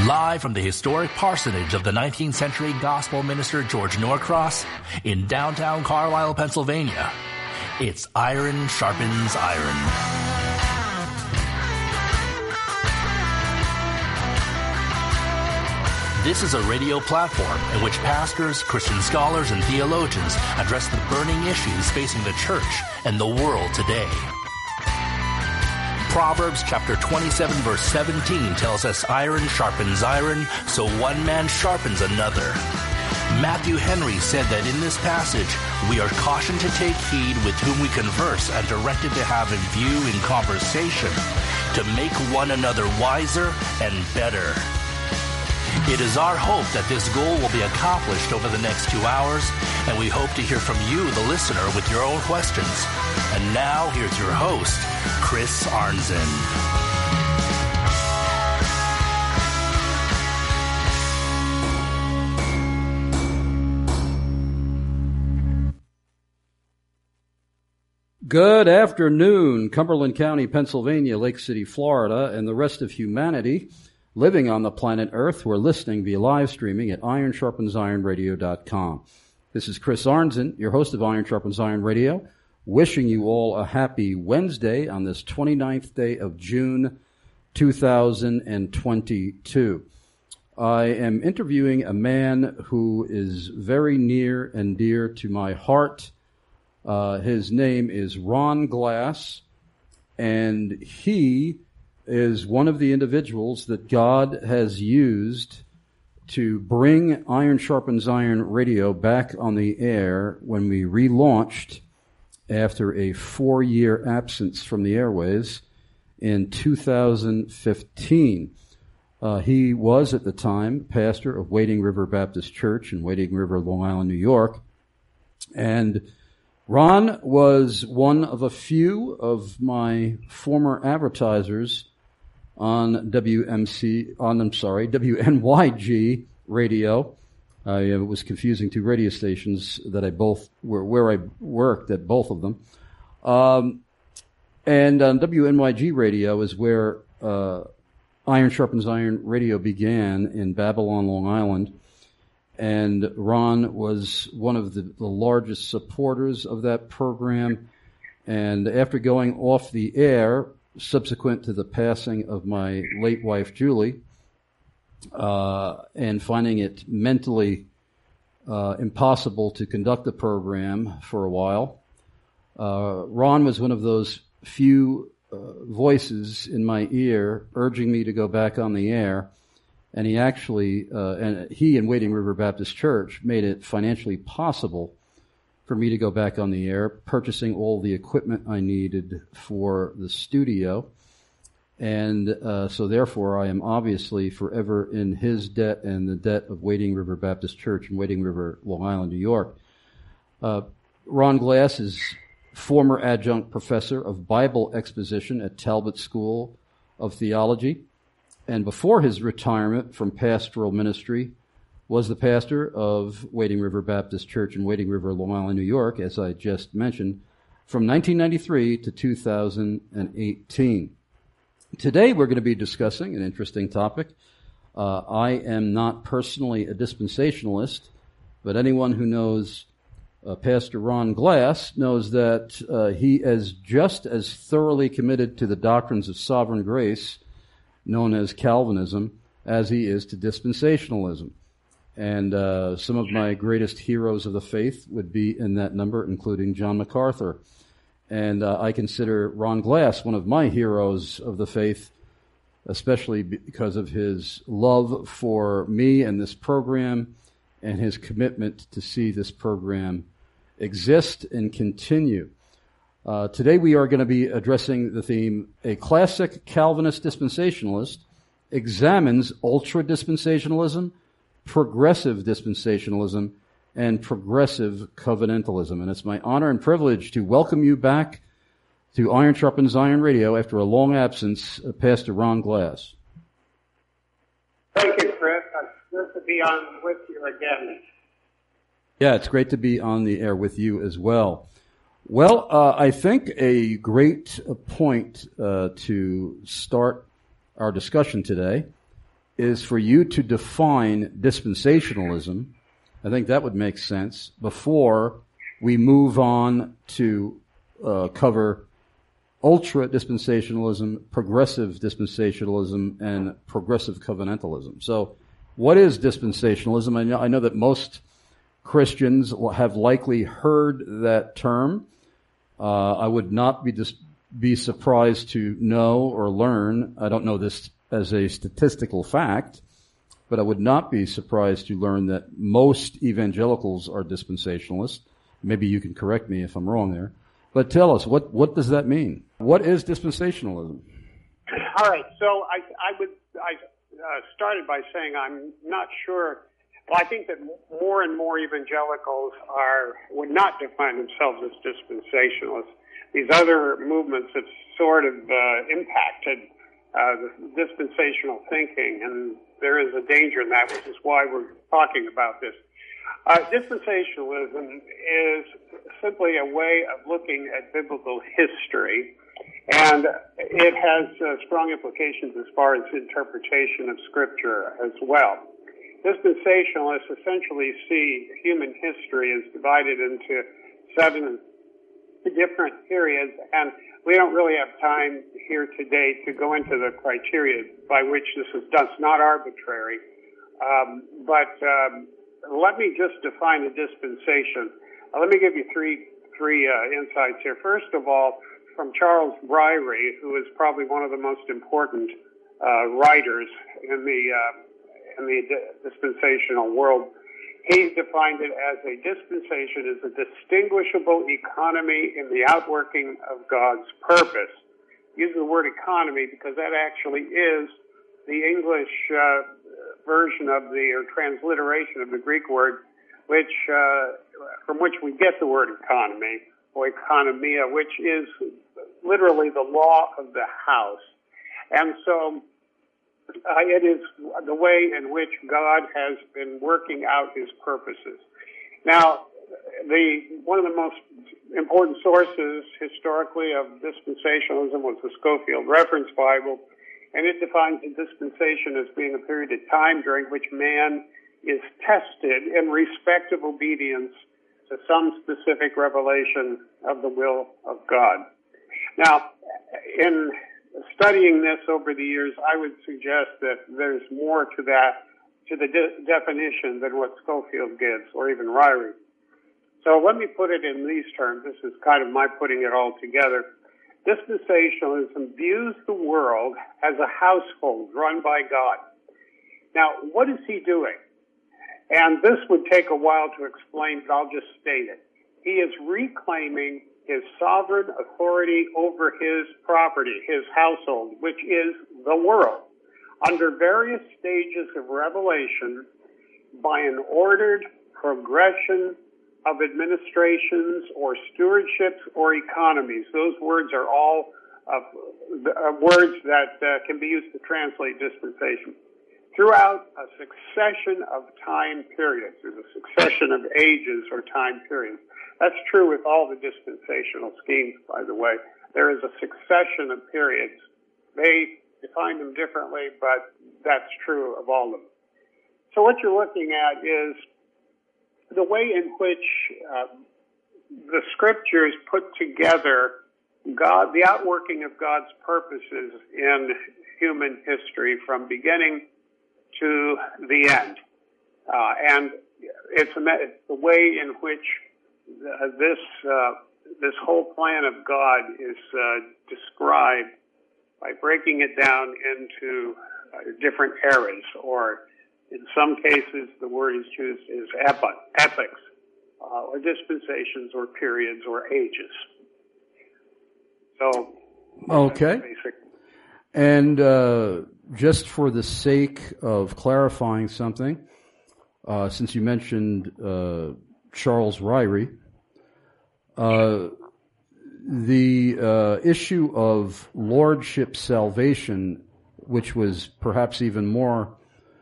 Live from the historic parsonage of the 19th century gospel minister George Norcross in downtown Carlisle, Pennsylvania, it's Iron Sharpens Iron. This is a radio platform in which pastors, Christian scholars, and theologians address the burning issues facing the church and the world today. Proverbs chapter 27 verse 17 tells us iron sharpens iron, so one man sharpens another. Matthew Henry said that in this passage, we are cautioned to take heed with whom we converse and directed to have in view in conversation to make one another wiser and better. It is our hope that this goal will be accomplished over the next 2 hours, and we hope to hear from you, the listener, with your own questions. And now, here's your host, Chris Arnzen. Good afternoon, Cumberland County, Pennsylvania, Lake City, Florida, and the rest of humanity living on the planet Earth who are listening via live streaming at IronSharpensIronRadio.com. This is Chris Arnzen, your host of Iron Sharpens Iron Radio, wishing you all a happy Wednesday on this 29th day of June 2022. I am interviewing a man who is very near and dear to my heart. His name is Ron Glass, and he is one of the individuals that God has used to bring Iron Sharpens Iron Radio back on the air when we relaunched after a 4-year absence from the airways in 2015. He was at the time pastor of Wading River Baptist Church in Wading River, Long Island, New York. And Ron was one of a few of my former advertisers on WNYG radio. It was confusing two radio stations that where I worked at both of them. And on WNYG radio is where Iron Sharpens Iron radio began in Babylon, Long Island. And Ron was one of the largest supporters of that program. And after going off the air, subsequent to the passing of my late wife, Julie, and finding it mentally impossible to conduct the program for a while, Ron was one of those few voices in my ear urging me to go back on the air. And he actually, he and Wading River Baptist Church made it financially possible for me to go back on the air, purchasing all the equipment I needed for the studio. And so therefore I am obviously forever in his debt and the debt of Wading River Baptist Church in Wading River, Long Island, New York. Ron Glass is former adjunct professor of Bible exposition at Talbot School of Theology. And before his retirement from pastoral ministry, was the pastor of Wading River Baptist Church in Wading River, Long Island, New York, as I just mentioned, from 1993 to 2018. Today we're going to be discussing an interesting topic. I am not personally a dispensationalist, but anyone who knows Pastor Ron Glass knows that he is just as thoroughly committed to the doctrines of sovereign grace, known as Calvinism, as he is to dispensationalism. And some of my greatest heroes of the faith would be in that number, including John MacArthur. And I consider Ron Glass one of my heroes of the faith, especially because of his love for me and this program and his commitment to see this program exist and continue. Today we are going to be addressing the theme, A Classic Calvinist Dispensationalist Examines Ultra-Dispensationalism, Progressive Dispensationalism, and Progressive Covenantalism. And it's my honor and privilege to welcome you back to Iron Sharpens Iron Radio after a long absence, Pastor Ron Glass. Thank you, Chris. It's good to be on with you again. Yeah, it's great to be on the air with you as well. Well, I think a great point to start our discussion today is for you to define dispensationalism. I think that would make sense before we move on to cover ultra dispensationalism, progressive dispensationalism, and progressive covenantalism. So what is dispensationalism? I know that most Christians have likely heard that term. I would not be surprised to know or learn, I don't know this as a statistical fact, but I would not be surprised to learn that most evangelicals are dispensationalists. Maybe you can correct me if I'm wrong there. But tell us, what does that mean? What is dispensationalism? All right, so I started by saying I'm not sure. Well, I think that more and more evangelicals would not define themselves as dispensationalists. These other movements have sort of impacted the dispensational thinking, and there is a danger in that, which is why we're talking about this. Dispensationalism is simply a way of looking at biblical history, and it has strong implications as far as interpretation of Scripture as well. Dispensationalists essentially see human history as divided into 7 different periods, and we don't really have time here today to go into the criteria by which this is done. It's not arbitrary, but let me just define a dispensation. Let me give you three insights here. First of all, from Charles Ryrie, who is probably one of the most important writers in the dispensational world. He defined it as a dispensation is a distinguishable economy in the outworking of God's purpose. Use the word economy because that actually is the English version of or transliteration of the Greek word, which from which we get the word economy or economia, which is literally the law of the house. And so it is the way in which God has been working out his purposes. Now, one of the most important sources historically of dispensationalism was the Scofield Reference Bible, and it defines a dispensation as being a period of time during which man is tested in respect of obedience to some specific revelation of the will of God. Now, in studying this over the years, I would suggest that there's more to that, to the definition than what Scofield gives, or even Ryrie. So let me put it in these terms. This is kind of my putting it all together. Dispensationalism views the world as a household run by God. Now, what is he doing? And this would take a while to explain, but I'll just state it. He is reclaiming his sovereign authority over his property, his household, which is the world, under various stages of revelation by an ordered progression of administrations or stewardships or economies. Those words are all words that can be used to translate dispensation. Throughout a succession of time periods, there's a succession of ages or time periods. That's true with all the dispensational schemes, by the way. There is a succession of periods. They define them differently, but that's true of all of them. So what you're looking at is the way in which the Scriptures put together God, the outworking of God's purposes in human history from beginning to the end. And it's the way in which this whole plan of God is described by breaking it down into different eras, or in some cases the word is used as epochs, or dispensations, or periods, or ages. So, okay. Basic. And just for the sake of clarifying something, since you mentioned Charles Ryrie, the issue of lordship salvation, which was perhaps even more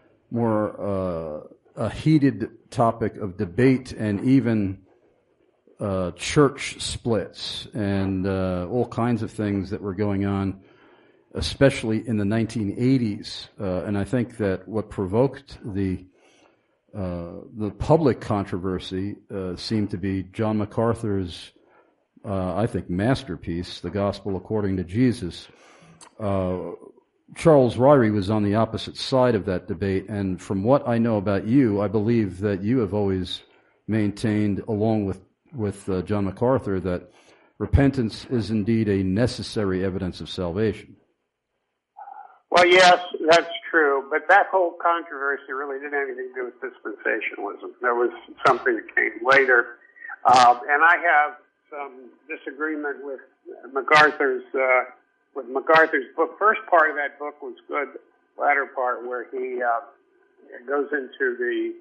a heated topic of debate and even church splits and all kinds of things that were going on especially in the 1980s. And I think that what provoked the public controversy seemed to be John MacArthur's, I think, masterpiece, The Gospel According to Jesus. Charles Ryrie was on the opposite side of that debate, and from what I know about you, I believe that you have always maintained, along with John MacArthur, that repentance is indeed a necessary evidence of salvation. Well, yes, that's true, but that whole controversy really didn't have anything to do with dispensationalism. There was something that came later, and I have some disagreement with MacArthur's book. First part of that book was good. Latter part, where he goes into the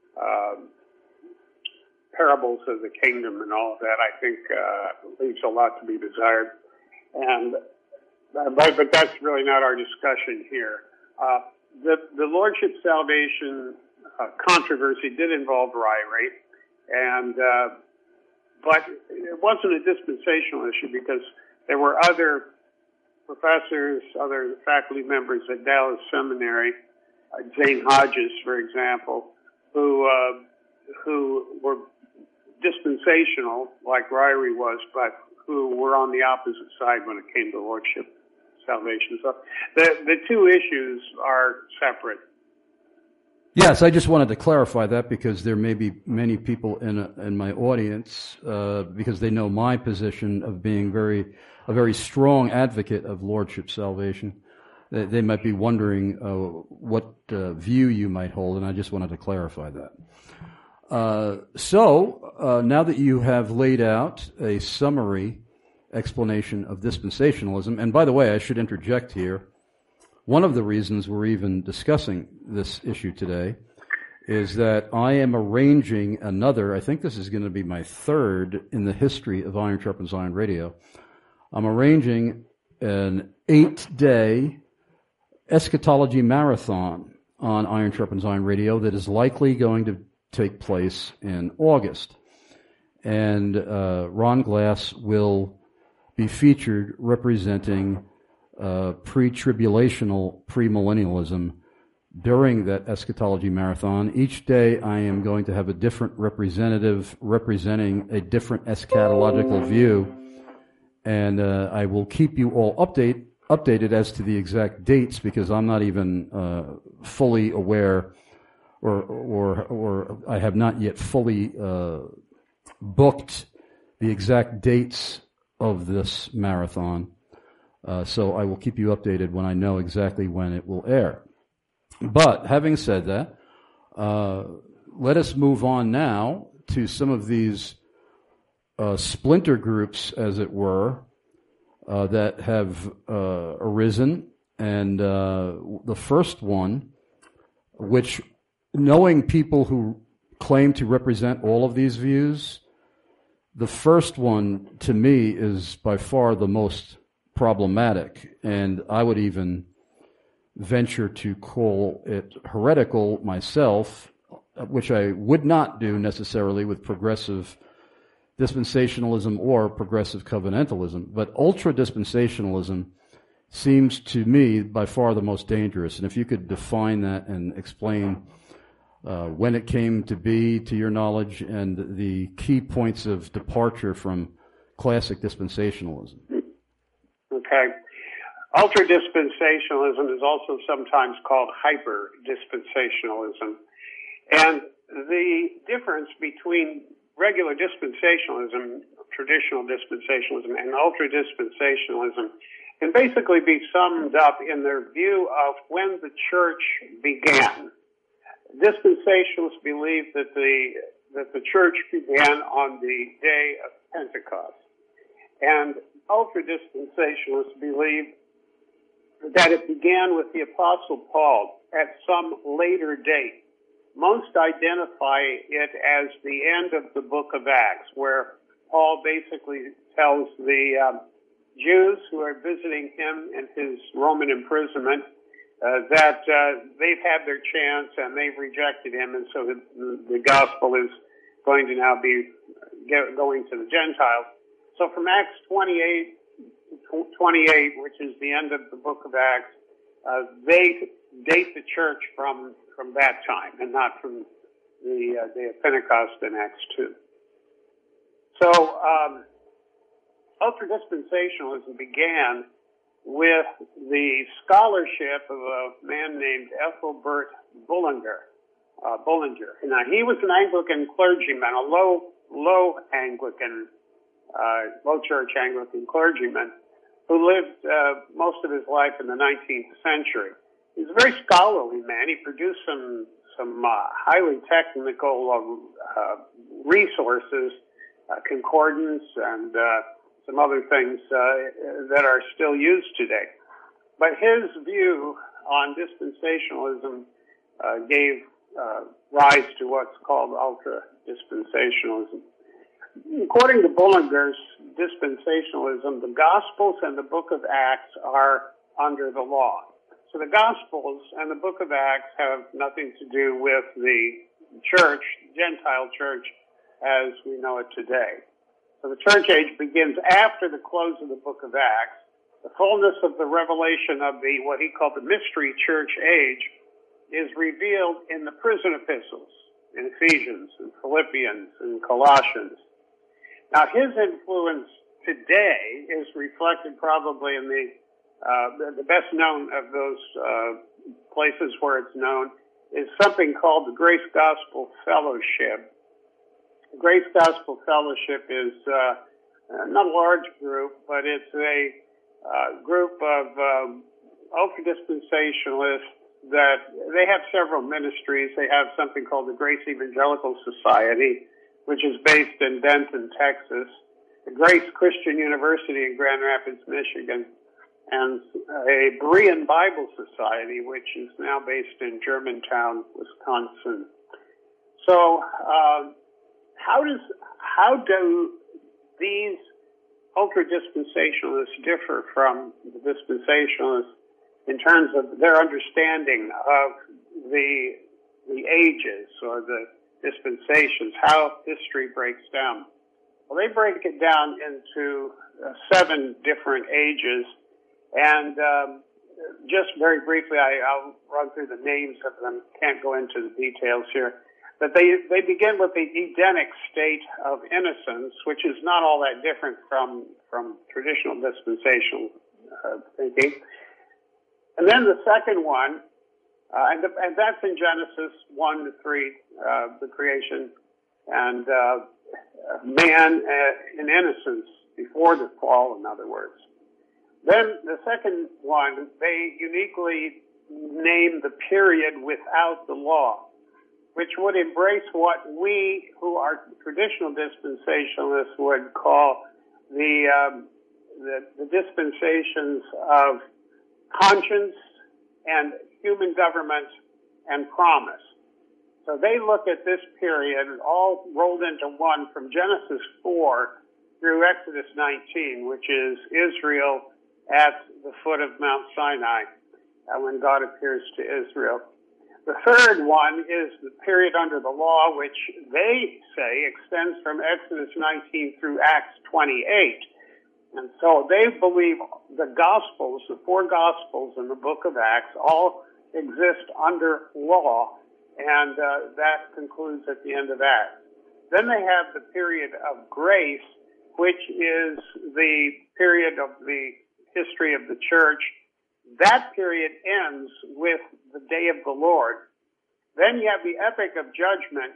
parables of the kingdom and all of that, I think leaves a lot to be desired. And but that's really not our discussion here. The Lordship salvation controversy did involve Ryrie, and but it wasn't a dispensational issue because there were other professors, other faculty members at Dallas Seminary, Zane Hodges, for example, who were dispensational, like Ryrie was, but who were on the opposite side when it came to Lordship salvation. So the two issues are separate. Yes, I just wanted to clarify that because there may be many people in my audience, because they know my position of being a very strong advocate of Lordship salvation. They might be wondering what view you might hold, and I just wanted to clarify that. So now that you have laid out a summary explanation of dispensationalism, and by the way, I should interject here, one of the reasons we're even discussing this issue today is that I am arranging another, I think this is going to be my third in the history of Iron Sharpens Iron Radio. I'm arranging an 8-day eschatology marathon on Iron Sharpens Iron Radio that is likely going to take place in August. And Ron Glass will be featured representing pre-tribulational premillennialism during that eschatology marathon. Each day I am going to have a different representative representing a different eschatological view, and I will keep you all updated as to the exact dates because I'm not even fully aware or I have not yet fully booked the exact dates of this marathon. So I will keep you updated when I know exactly when it will air. But having said that, let us move on now to some of these splinter groups, as it were, that have arisen. And the first one, which, knowing people who claim to represent all of these views, the first one, to me, is by far the most problematic, and I would even venture to call it heretical myself, which I would not do necessarily with progressive dispensationalism or progressive covenantalism. But ultra-dispensationalism seems to me by far the most dangerous. And if you could define that and explain when it came to be, to your knowledge, and the key points of departure from classic dispensationalism. Okay. Ultra-dispensationalism is also sometimes called hyper-dispensationalism. And the difference between regular dispensationalism, traditional dispensationalism, and ultra-dispensationalism can basically be summed up in their view of when the church began. Dispensationalists believe that the church began on the day of Pentecost. And ultra-dispensationalists believe that it began with the Apostle Paul at some later date. Most identify it as the end of the book of Acts, where Paul basically tells the Jews who are visiting him in his Roman imprisonment that they've had their chance and they've rejected him, and so the gospel is going to now be going to the Gentiles. So from Acts 28 28, which is the end of the book of Acts, they date the church from that time and not from the day of Pentecost in Acts 2. So ultradispensationalism began with the scholarship of a man named Ethelbert Bullinger. Now, he was an Anglican clergyman, a low church Anglican clergyman who lived most of his life in the 19th century. He's a very scholarly man. He produced some highly technical resources, concordance, and some other things that are still used today. But his view on dispensationalism gave rise to what's called ultra-dispensationalism. According to Bullinger's dispensationalism, the Gospels and the book of Acts are under the law. So the Gospels and the book of Acts have nothing to do with the church, Gentile church, as we know it today. So the church age begins after the close of the book of Acts. The fullness of the revelation of the what he called the mystery church age is revealed in the prison epistles, in Ephesians and Philippians and Colossians. Now, his influence today is reflected probably in the best known of those places where it's known is something called the Grace Gospel Fellowship. The Grace Gospel Fellowship is not a large group, but it's a group of ultra-dispensationalists that they have several ministries. They have something called the Grace Evangelical Society, which is based in Denton, Texas, the Grace Christian University in Grand Rapids, Michigan, and a Berean Bible Society, which is now based in Germantown, Wisconsin. So, how do these ultra-dispensationalists differ from the dispensationalists in terms of their understanding of the ages or the dispensations, how history breaks down? Well, they break it down into 7 different ages, and just very briefly, I'll run through the names of them. Can't go into the details here. But they begin with the Edenic state of innocence, which is not all that different from traditional dispensational thinking. And then the second one, and that's in Genesis 1 to 3, the creation, and man in innocence before the fall, in other words. Then the second one, they uniquely name the period without the law, which would embrace what we, who are traditional dispensationalists, would call the dispensations of conscience and human government and promise. So they look at this period all rolled into one from Genesis 4 through Exodus 19, which is Israel at the foot of Mount Sinai, when God appears to Israel. The third one is the period under the law, which they say extends from Exodus 19 through Acts 28. And so they believe the Gospels, the 4 Gospels in the book of Acts, all exist under law, and that concludes at the end of Acts. Then they have the period of grace, which is the period of the history of the church. That period ends with the day of the Lord. Then you have the epoch of judgment,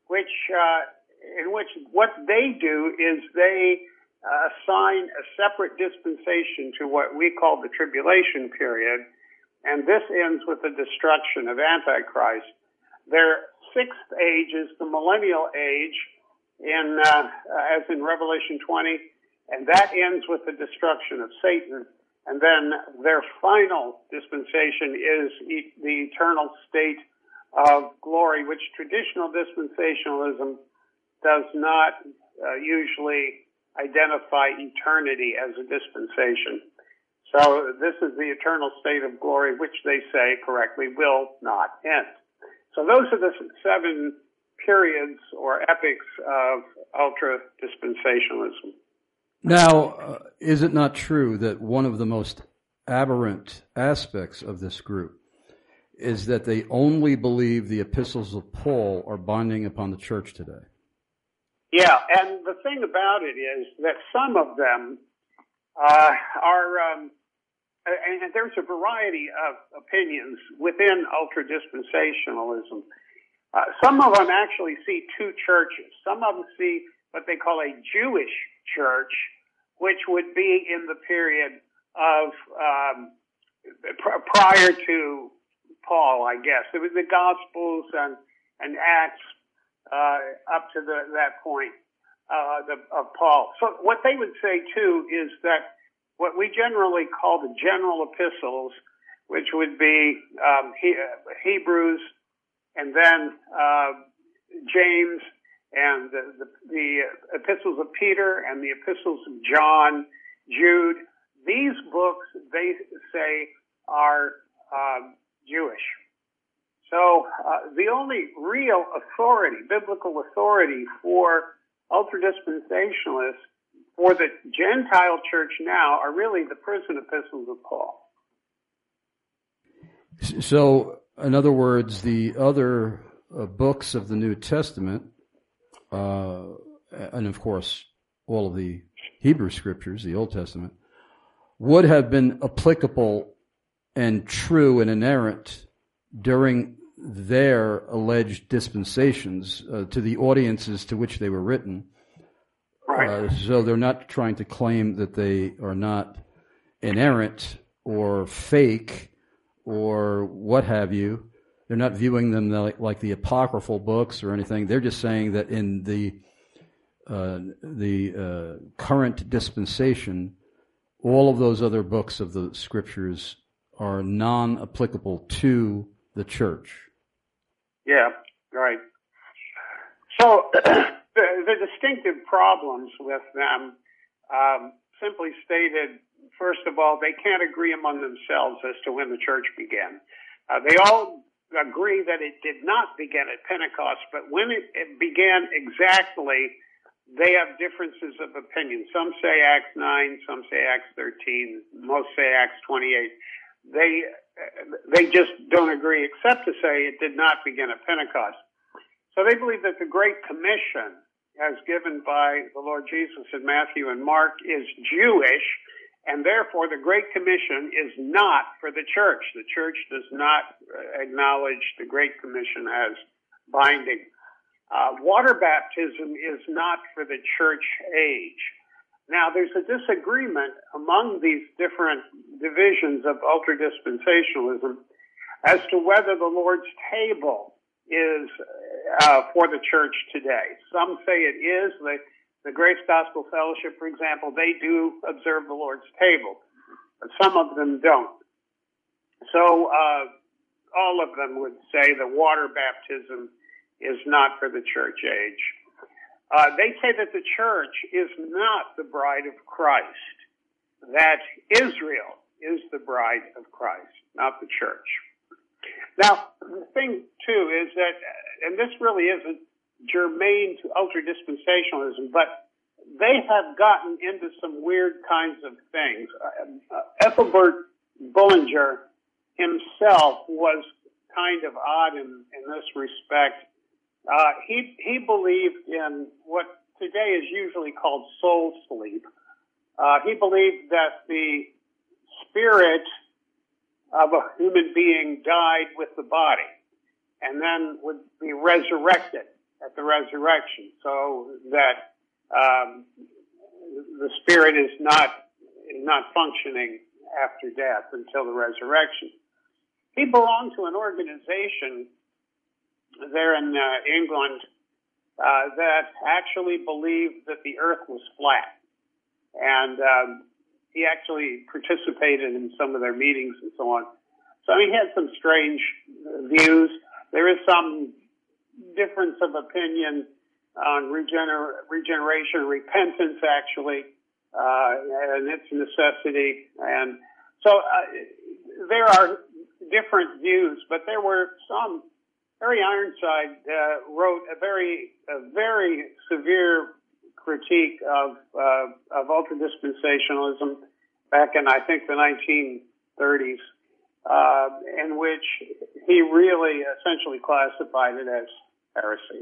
in which what they do is they assign a separate dispensation to what we call the tribulation period, and this ends with the destruction of Antichrist. Their 6th age is the millennial age, as in Revelation 20, and that ends with the destruction of Satan. And then their final dispensation is the eternal state of glory, which traditional dispensationalism does not usually identify eternity as a dispensation. So this is the eternal state of glory, which they say correctly will not end. So those are the 7 periods or epochs of ultra-dispensationalism. Now, is it not true that one of the most aberrant aspects of this group is that they only believe the epistles of Paul are binding upon the church today? Yeah, and the thing about it is that some of them are, and there's a variety of opinions within ultra-dispensationalism. Some of them actually see two churches. Some of them see what they call a Jewish church, which would be in the period of prior to Paul, I guess. It was the Gospels and Acts up to that point of Paul. So what they would say, too, is that what we generally call the general epistles, which would be Hebrews and then James and the epistles of Peter and the epistles of John, Jude, these books, they say, are Jewish. So the only real authority, biblical authority for ultra-dispensationalists for the Gentile church now are really the prison epistles of Paul. So, in other words, the other books of the New Testament, and of course all of the Hebrew scriptures, the Old Testament, would have been applicable and true and inerrant during their alleged dispensations to the audiences to which they were written. Right. So they're not trying to claim that they are not inerrant or fake or what have you. They're not viewing them like the apocryphal books or anything. They're just saying that in the current dispensation, all of those other books of the scriptures are non-applicable to the church. Yeah, right. So the distinctive problems with them, simply stated, first of all, they can't agree among themselves as to when the church began. They all agree that it did not begin at Pentecost, but when it began exactly, they have differences of opinion. Some say Acts 9, some say Acts 13, most say Acts 28. They just don't agree, except to say it did not begin at Pentecost. So they believe that the Great Commission, as given by the Lord Jesus in Matthew and Mark, is Jewish, and therefore the Great Commission is not for the church. The church does not acknowledge the Great Commission as binding. Water baptism is not for the church age. Now, there's a disagreement among these different divisions of ultra-dispensationalism as to whether the Lord's table is for the church today. Some say it is. The Grace Gospel Fellowship, for example, they do observe the Lord's table, but some of them don't. So all of them would say that water baptism is not for the church age. They say that the church is not the bride of Christ, that Israel is the bride of Christ, not the church. Now, the thing, too, is that, and this really isn't germane to ultra-dispensationalism, but they have gotten into some weird kinds of things. Ethelbert Bullinger himself was kind of odd in this respect. He believed in what today is usually called soul sleep. He believed that the spirit of a human being died with the body and then would be resurrected at the resurrection, so that the spirit is not functioning after death until the resurrection. He belonged to an organization there in England that actually believed that the earth was flat. And he actually participated in some of their meetings and so on. So he had some strange views. There is some difference of opinion on regeneration, repentance, actually, and its necessity. And so there are different views, but there were some. Harry Ironside wrote a very severe critique of ultradispensationalism back in, I think, the 1930s, in which he really essentially classified it as heresy.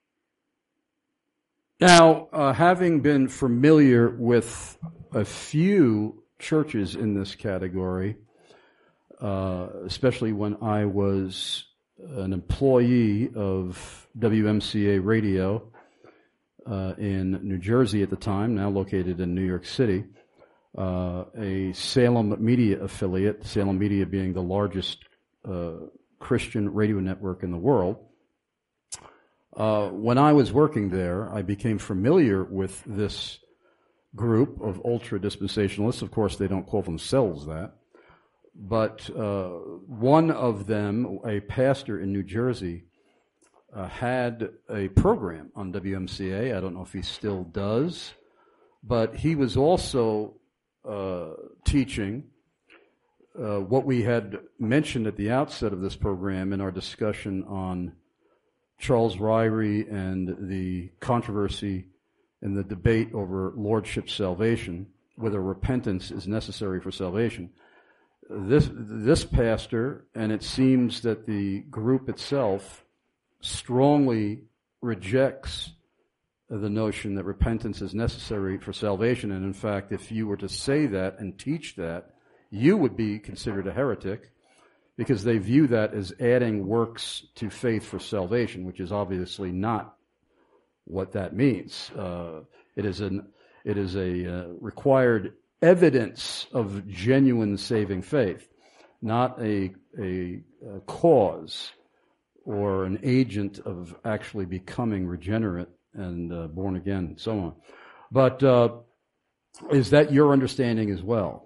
Now, having been familiar with a few churches in this category, especially when I was an employee of WMCA Radio in New Jersey at the time, now located in New York City, a Salem Media affiliate, Salem Media being the largest Christian radio network in the world. When I was working there, I became familiar with this group of ultra-dispensationalists. Of course, they don't call themselves that. But one of them, a pastor in New Jersey, had a program on WMCA. I don't know if he still does. But he was also teaching what we had mentioned at the outset of this program in our discussion on Charles Ryrie and the controversy and the debate over lordship salvation, whether repentance is necessary for salvation. This pastor, and it seems that the group itself, strongly rejects the notion that repentance is necessary for salvation. And in fact, if you were to say that and teach that, you would be considered a heretic, because they view that as adding works to faith for salvation, which is obviously not what that means. It is a required evidence of genuine saving faith, not a cause or an agent of actually becoming regenerate and born again, and so on. But is that your understanding as well?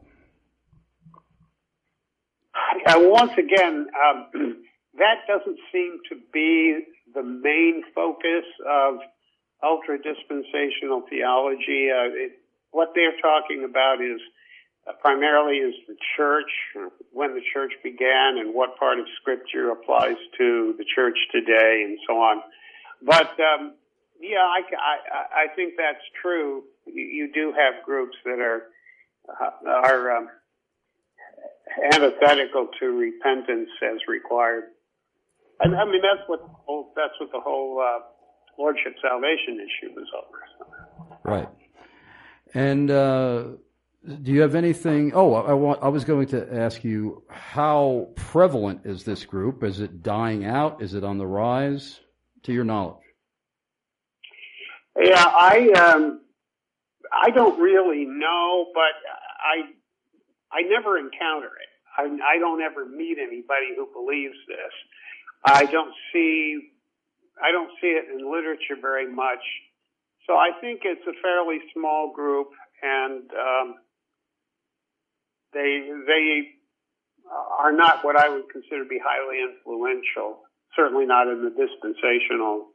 Once again, that doesn't seem to be the main focus of ultra-dispensational theology. What they're talking about is primarily is the church, when the church began, and what part of Scripture applies to the church today, and so on. But yeah, I think that's true. You do have groups that are antithetical to repentance as required. And I mean, that's what the whole lordship salvation issue is over. Right. And do you have anything? I was going to ask you, how prevalent is this group? Is it dying out? Is it on the rise, to your knowledge? Yeah, I don't really know, but I never encounter it. I don't ever meet anybody who believes this. I don't see it in literature very much. So I think it's a fairly small group, and they are not what I would consider to be highly influential. Certainly not in the dispensational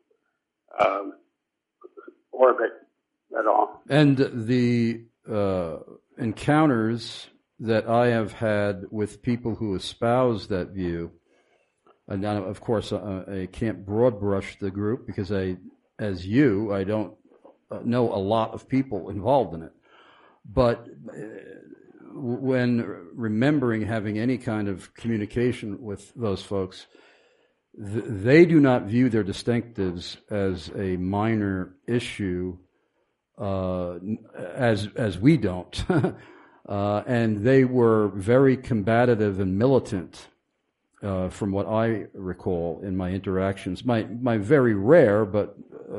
orbit at all. And the encounters that I have had with people who espouse that view, and now, of course, I can't broad brush the group because I don't know a lot of people involved in it. But when remembering having any kind of communication with those folks, they do not view their distinctives as a minor issue, as we don't. And they were very combative and militant, from what I recall in my interactions, my very rare but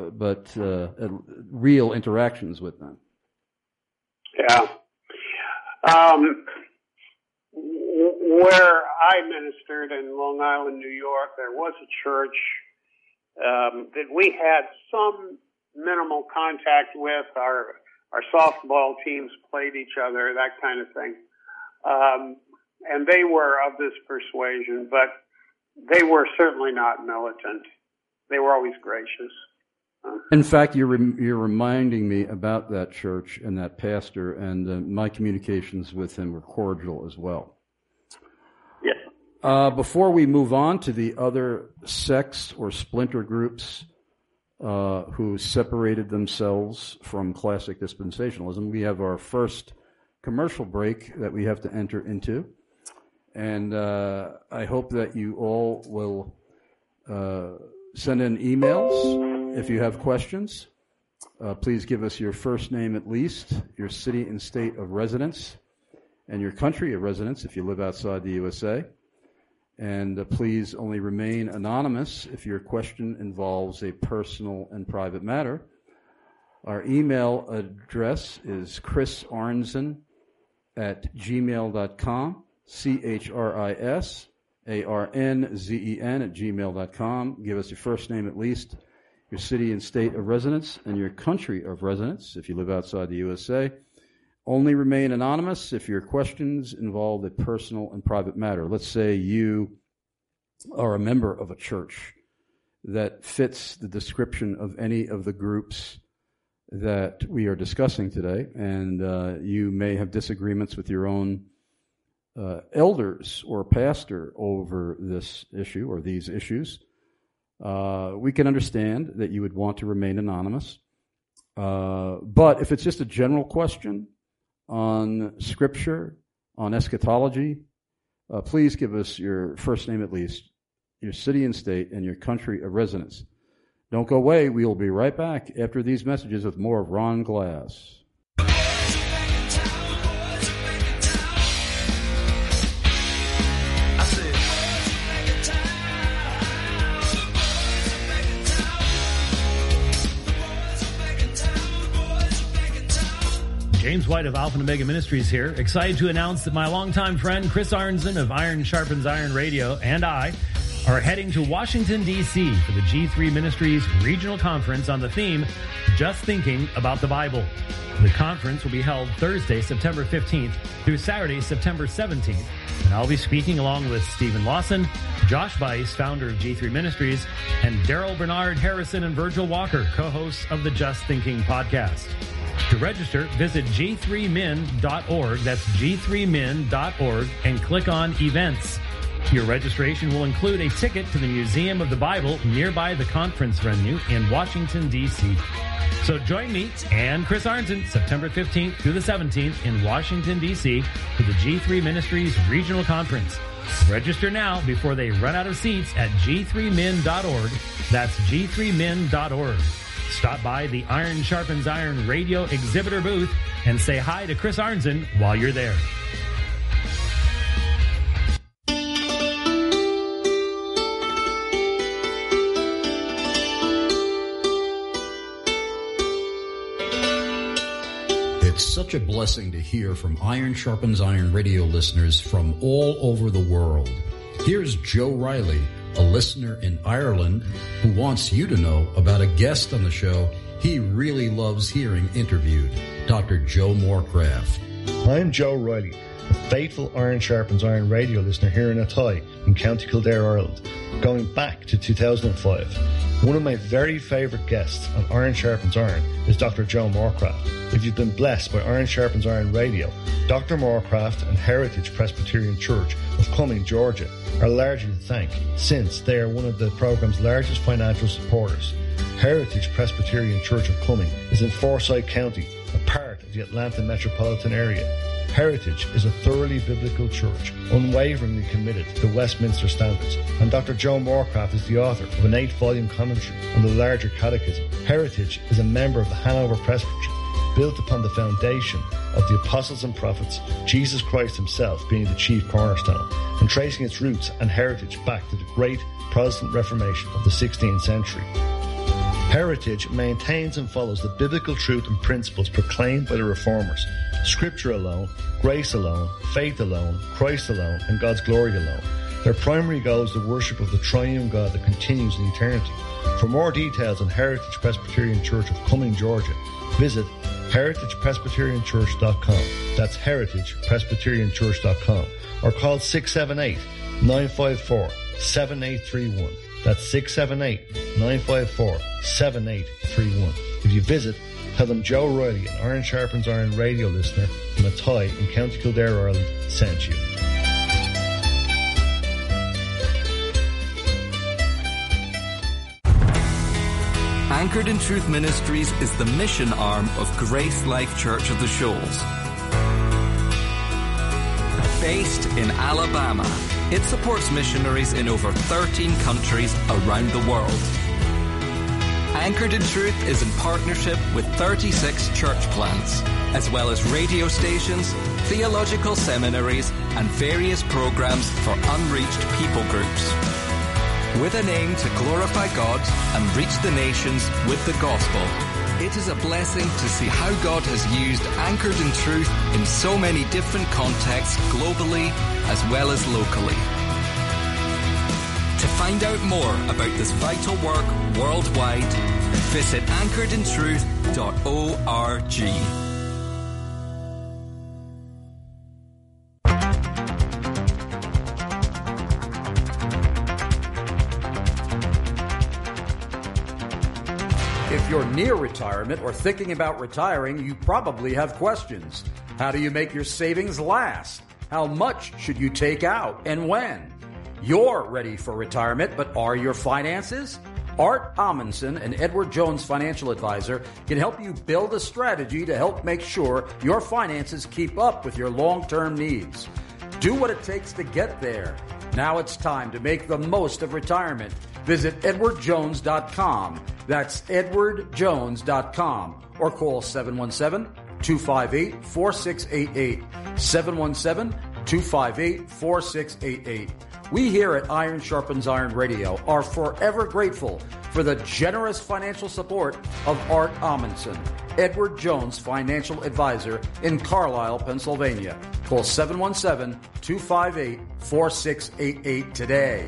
real interactions with them. Yeah. Where I ministered in Long Island, New York, there was a church that we had some minimal contact with. Our softball teams played each other, that kind of thing. And they were of this persuasion, but they were certainly not militant. They were always gracious. In fact, you're reminding me about that church and that pastor, and my communications with him were cordial as well. Yeah. Before we move on to the other sects or splinter groups who separated themselves from classic dispensationalism. We have our first commercial break that we have to enter into. And I hope that you all will send in emails if you have questions. Please give us your first name at least, your city and state of residence, and your country of residence if you live outside the USA. And please only remain anonymous if your question involves a personal and private matter. Our email address is chrisarnzen@gmail.com, CHRISARNZEN@gmail.com. Give us your first name at least, your city and state of residence, and your country of residence if you live outside the USA. Only remain anonymous if your questions involve a personal and private matter. Let's say you are a member of a church that fits the description of any of the groups that we are discussing today, and you may have disagreements with your own elders or pastor over this issue or these issues. We can understand that you would want to remain anonymous. But if it's just a general question on Scripture, on eschatology, please give us your first name at least, your city and state, and your country of residence. Don't go away. We will be right back after these messages with more of Ron Glass. James White of Alpha and Omega Ministries here, excited to announce that my longtime friend Chris Arnzen of Iron Sharpens Iron Radio and I are heading to Washington, D.C. for the G3 Ministries Regional Conference on the theme, Just Thinking About the Bible. The conference will be held Thursday, September 15th through Saturday, September 17th. And I'll be speaking along with Stephen Lawson, Josh Bice, founder of G3 Ministries, and Daryl Bernard Harrison and Virgil Walker, co-hosts of the Just Thinking podcast. To register, visit g3min.org. That's g3min.org and click on events. Your registration will include a ticket to the Museum of the Bible nearby the conference venue in Washington, D.C. So join me and Chris Arnzen September 15th through the 17th in Washington, D.C. for the G3 Ministries Regional Conference. Register now before they run out of seats at g3min.org. That's g3min.org. Stop by the Iron Sharpens Iron radio exhibitor booth and say hi to Chris Arnzen while you're there. It's such a blessing to hear from Iron Sharpens Iron radio listeners from all over the world. Here's Joe Riley, a listener in Ireland who wants you to know about a guest on the show he really loves hearing interviewed, Dr. Joe Morecraft. I'm Joe Riley, a faithful Iron Sharpens Iron radio listener here in Athy in County Kildare, Ireland, going back to 2005. One of my very favourite guests on Iron Sharpens Iron is Dr. Joe Morecraft. If you've been blessed by Iron Sharpens Iron Radio, Dr. Morecraft and Heritage Presbyterian Church of Cumming, Georgia, are largely to thank, since they are one of the program's largest financial supporters. Heritage Presbyterian Church of Cumming is in Forsyth County, a part of the Atlanta metropolitan area. Heritage is a thoroughly biblical church, unwaveringly committed to the Westminster Standards, and Dr. Joe Morecraft is the author of an 8-volume commentary on the larger catechism. Heritage is a member of the Hanover Presbytery, built upon the foundation of the apostles and prophets, Jesus Christ himself being the chief cornerstone, and tracing its roots and heritage back to the great Protestant Reformation of the 16th century. Heritage maintains and follows the biblical truth and principles proclaimed by the Reformers: Scripture alone, grace alone, faith alone, Christ alone, and God's glory alone. Their primary goal is the worship of the triune God that continues in eternity. For more details on Heritage Presbyterian Church of Cumming, Georgia, visit heritagepresbyterianchurch.com. That's heritagepresbyterianchurch.com. Or call 678-954-7831. That's 678-954-7831. If you visit, tell them Joe Riley, an Iron Sharpens Iron radio listener from Athy in County Kildare, Ireland, sent you. Anchored in Truth Ministries is the mission arm of Grace Life Church of the Shoals. Based in Alabama, it supports missionaries in over 13 countries around the world. Anchored in Truth is in partnership with 36 church plants, as well as radio stations, theological seminaries, and various programs for unreached people groups. With an aim to glorify God and reach the nations with the gospel, it is a blessing to see how God has used Anchored in Truth in so many different contexts globally as well as locally. To find out more about this vital work worldwide, visit anchoredintruth.org. If you're near retirement or thinking about retiring, you probably have questions. How do you make your savings last? How much should you take out and when? You're ready for retirement, but are your finances? Art Amundsen, an Edward Jones financial advisor, can help you build a strategy to help make sure your finances keep up with your long-term needs. Do what it takes to get there. Now it's time to make the most of retirement. Visit edwardjones.com. That's edwardjones.com. Or call 717-258-4688. 717-258-4688. We here at Iron Sharpens Iron Radio are forever grateful for the generous financial support of Art Amundsen, Edward Jones Financial Advisor in Carlisle, Pennsylvania. Call 717-258-4688 today.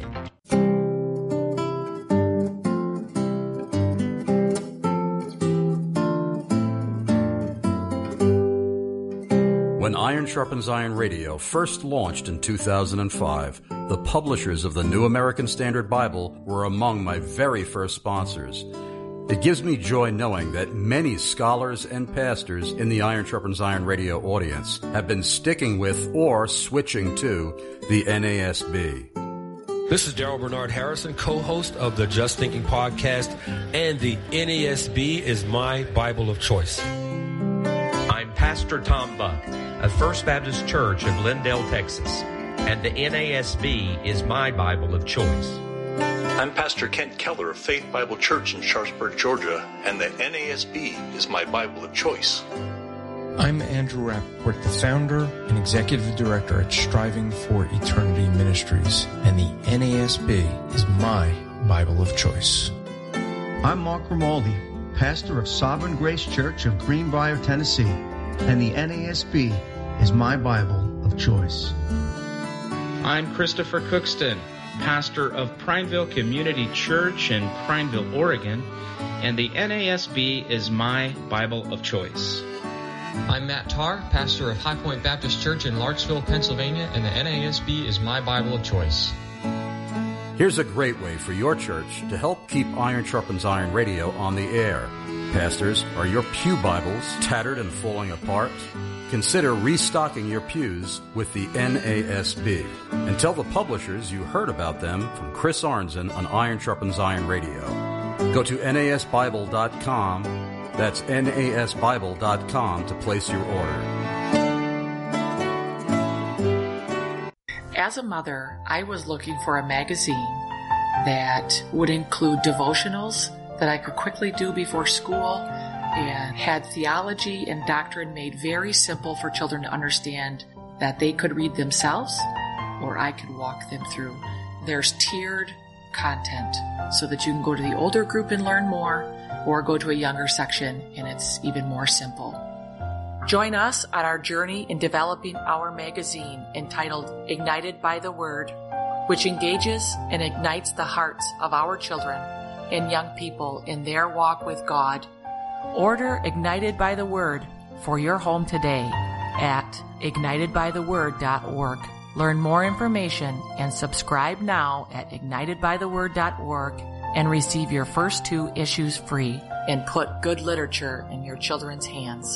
When Iron Sharpens Iron Radio first launched in 2005, the publishers of the New American Standard Bible were among my very first sponsors. It gives me joy knowing that many scholars and pastors in the Iron Sharpens Iron Radio audience have been sticking with or switching to the NASB. This is Daryl Bernard Harrison, co-host of the Just Thinking podcast, and the NASB is my Bible of choice. I'm Pastor Tom Buck of First Baptist Church of Lindale, Texas, and the NASB is my Bible of choice. I'm Pastor Kent Keller of Faith Bible Church in Sharpsburg, Georgia, and the NASB is my Bible of choice. I'm Andrew Rappaport, the founder and executive director at Striving for Eternity Ministries, and the NASB is my Bible of choice. I'm Mark Romaldi, pastor of Sovereign Grace Church of Greenbrier, Tennessee, and the NASB is my Bible of choice. I'm Christopher Cookston, pastor of Prineville Community Church in Prineville, Oregon, and the NASB is my Bible of choice. I'm Matt Tarr, pastor of High Point Baptist Church in Larksville, Pennsylvania, and the NASB is my Bible of choice. Here's a great way for your church to help keep Iron Sharpens Iron Radio on the air. Pastors, are your pew Bibles tattered and falling apart? Consider restocking your pews with the NASB. And tell the publishers you heard about them from Chris Arnzen on Iron Sharpens Iron Radio. Go to nasbible.com. That's nasbible.com to place your order. As a mother, I was looking for a magazine that would include devotionals that I could quickly do before school and had theology and doctrine made very simple for children to understand that they could read themselves or I could walk them through. There's tiered content so that you can go to the older group and learn more or go to a younger section and it's even more simple. Join us on our journey in developing our magazine entitled Ignited by the Word, which engages and ignites the hearts of our children and young people in their walk with God. Order Ignited by the Word for your home today at ignitedbytheword.org. Learn more information and subscribe now at ignitedbytheword.org and receive your first 2 issues free and put good literature in your children's hands.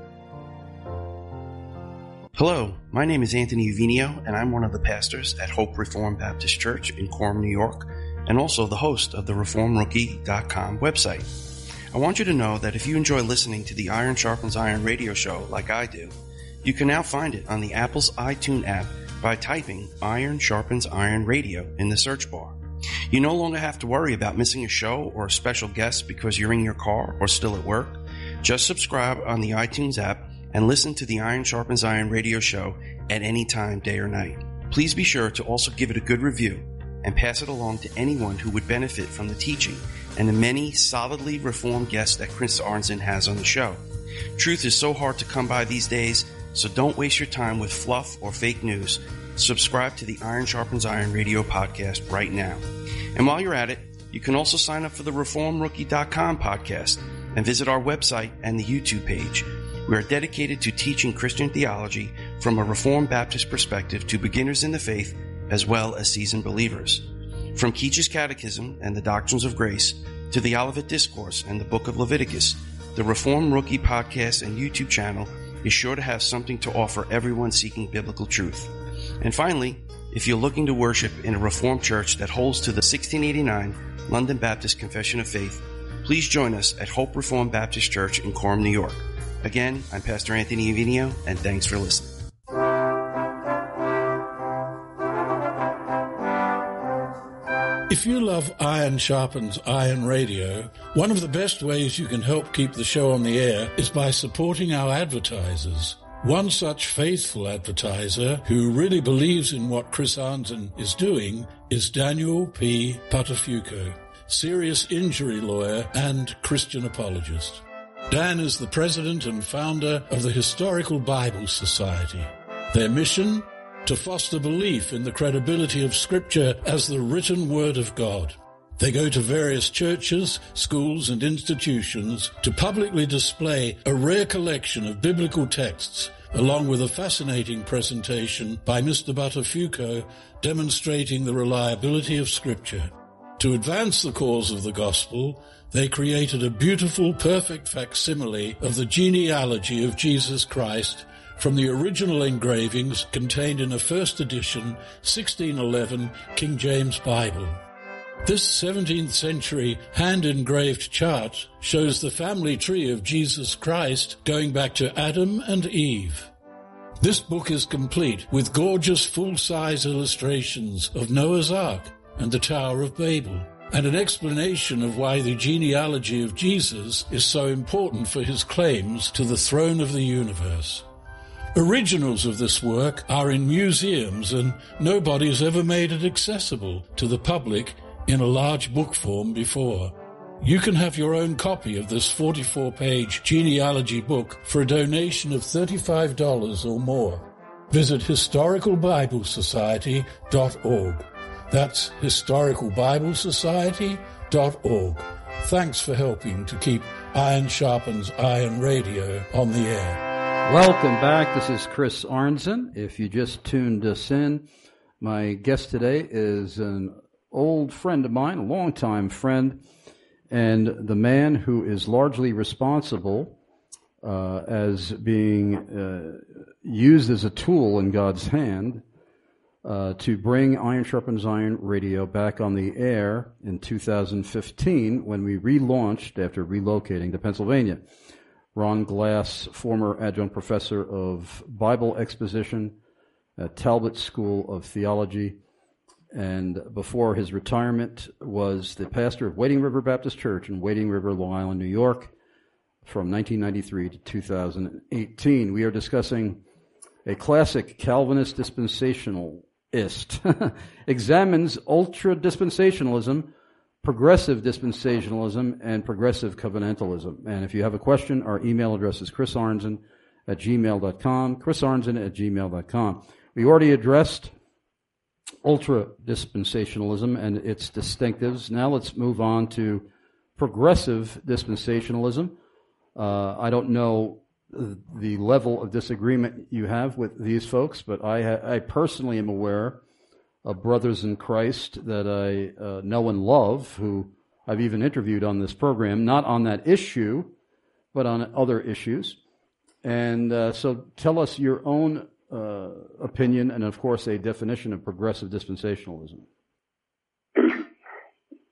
Hello, my name is Anthony Uvinio, and I'm one of the pastors at Hope Reformed Baptist Church in Coram, New York, and also the host of the ReformRookie.com website. I want you to know that if you enjoy listening to the Iron Sharpens Iron radio show like I do, you can now find it on the Apple's iTunes app by typing Iron Sharpens Iron Radio in the search bar. You no longer have to worry about missing a show or a special guest because you're in your car or still at work. Just subscribe on the iTunes app and listen to the Iron Sharpens Iron radio show at any time, day or night. Please be sure to also give it a good review and pass it along to anyone who would benefit from the teaching and the many solidly reformed guests that Chris Arnzen has on the show. Truth is so hard to come by these days, so don't waste your time with fluff or fake news. Subscribe to the Iron Sharpens Iron radio podcast right now. And while you're at it, you can also sign up for the ReformRookie.com podcast and visit our website and the YouTube page. We are dedicated to teaching Christian theology from a Reformed Baptist perspective to beginners in the faith as well as seasoned believers. From Keach's Catechism and the Doctrines of Grace to the Olivet Discourse and the Book of Leviticus, the Reform Rookie podcast and YouTube channel is sure to have something to offer everyone seeking biblical truth. And finally, if you're looking to worship in a Reformed church that holds to the 1689 London Baptist Confession of Faith, please join us at Hope Reformed Baptist Church in Coram, New York. Again, I'm Pastor Anthony Avinio, and thanks for listening. If you love Iron Sharpens Iron Radio, one of the best ways you can help keep the show on the air is by supporting our advertisers. One such faithful advertiser who really believes in what Chris Arnzen is doing is Daniel P. Patafuco, serious injury lawyer and Christian apologist. Dan is the president and founder of the Historical Bible Society. Their mission? To foster belief in the credibility of Scripture as the written Word of God. They go to various churches, schools, and institutions to publicly display a rare collection of biblical texts, along with a fascinating presentation by Mr. Buttafuoco demonstrating the reliability of Scripture. To advance the cause of the gospel, they created a beautiful, perfect facsimile of the genealogy of Jesus Christ from the original engravings contained in a first edition 1611 King James Bible. This 17th century hand-engraved chart shows the family tree of Jesus Christ going back to Adam and Eve. This book is complete with gorgeous full-size illustrations of Noah's Ark and the Tower of Babel, and an explanation of why the genealogy of Jesus is so important for his claims to the throne of the universe. Originals of this work are in museums, and nobody has ever made it accessible to the public in a large book form before. You can have your own copy of this 44-page genealogy book for a donation of $35 or more. Visit historicalbiblesociety.org. That's historicalbiblesociety.org. Thanks for helping to keep Iron Sharpens Iron Radio on the air. Welcome back. This is Chris Arnzen. If you just tuned us in, my guest today is an old friend of mine, a longtime friend, and the man who is largely responsible as being used as a tool in God's hand to bring Iron Sharpens Iron Radio back on the air in 2015 when we relaunched after relocating to Pennsylvania. Ron Glass, former adjunct professor of Bible exposition at Talbot School of Theology, and before his retirement was the pastor of Wading River Baptist Church in Wading River, Long Island, New York, from 1993 to 2018. We are discussing a classic Calvinist dispensationalist, examines ultra-dispensationalism, progressive dispensationalism, and progressive covenantalism. And if you have a question, our email address is chrisarnzen@gmail.com, chrisarnzen@gmail.com. We already addressed ultra-dispensationalism and its distinctives. Now let's move on to progressive dispensationalism. I don't know the level of disagreement you have with these folks, but I personally am aware of brothers in Christ that I know and love, who I've even interviewed on this program, not on that issue, but on other issues. And so tell us your own opinion and, of course, a definition of progressive dispensationalism.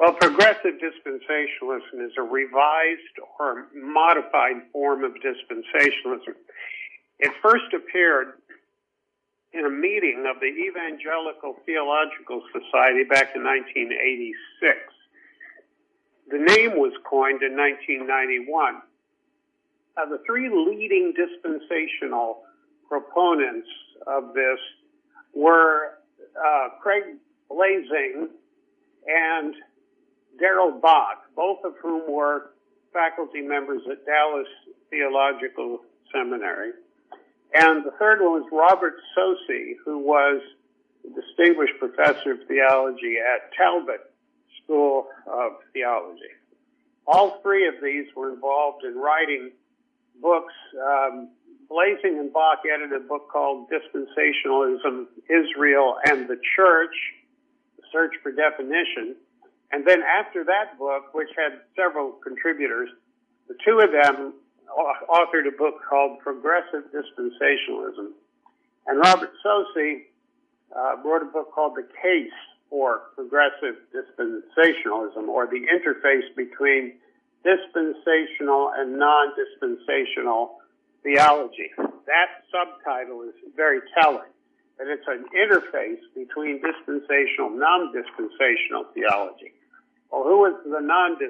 Well, progressive dispensationalism is a revised or modified form of dispensationalism. It first appeared in a meeting of the Evangelical Theological Society back in 1986. The name was coined in 1991. The three leading dispensational proponents of this were Craig Blazing and Darrell Bock, both of whom were faculty members at Dallas Theological Seminary. And the third one was Robert Saucy, who was a distinguished professor of theology at Talbot School of Theology. All three of these were involved in writing books. Blazing and Bock edited a book called Dispensationalism, Israel and the Church, The Search for Definition. And then after that book, which had several contributors, the two of them authored a book called Progressive Dispensationalism. And Robert Saucy wrote a book called The Case for Progressive Dispensationalism, or the interface between dispensational and non-dispensational theology. That subtitle is very telling, that it's an interface between dispensational and non-dispensational theology. Well, who was the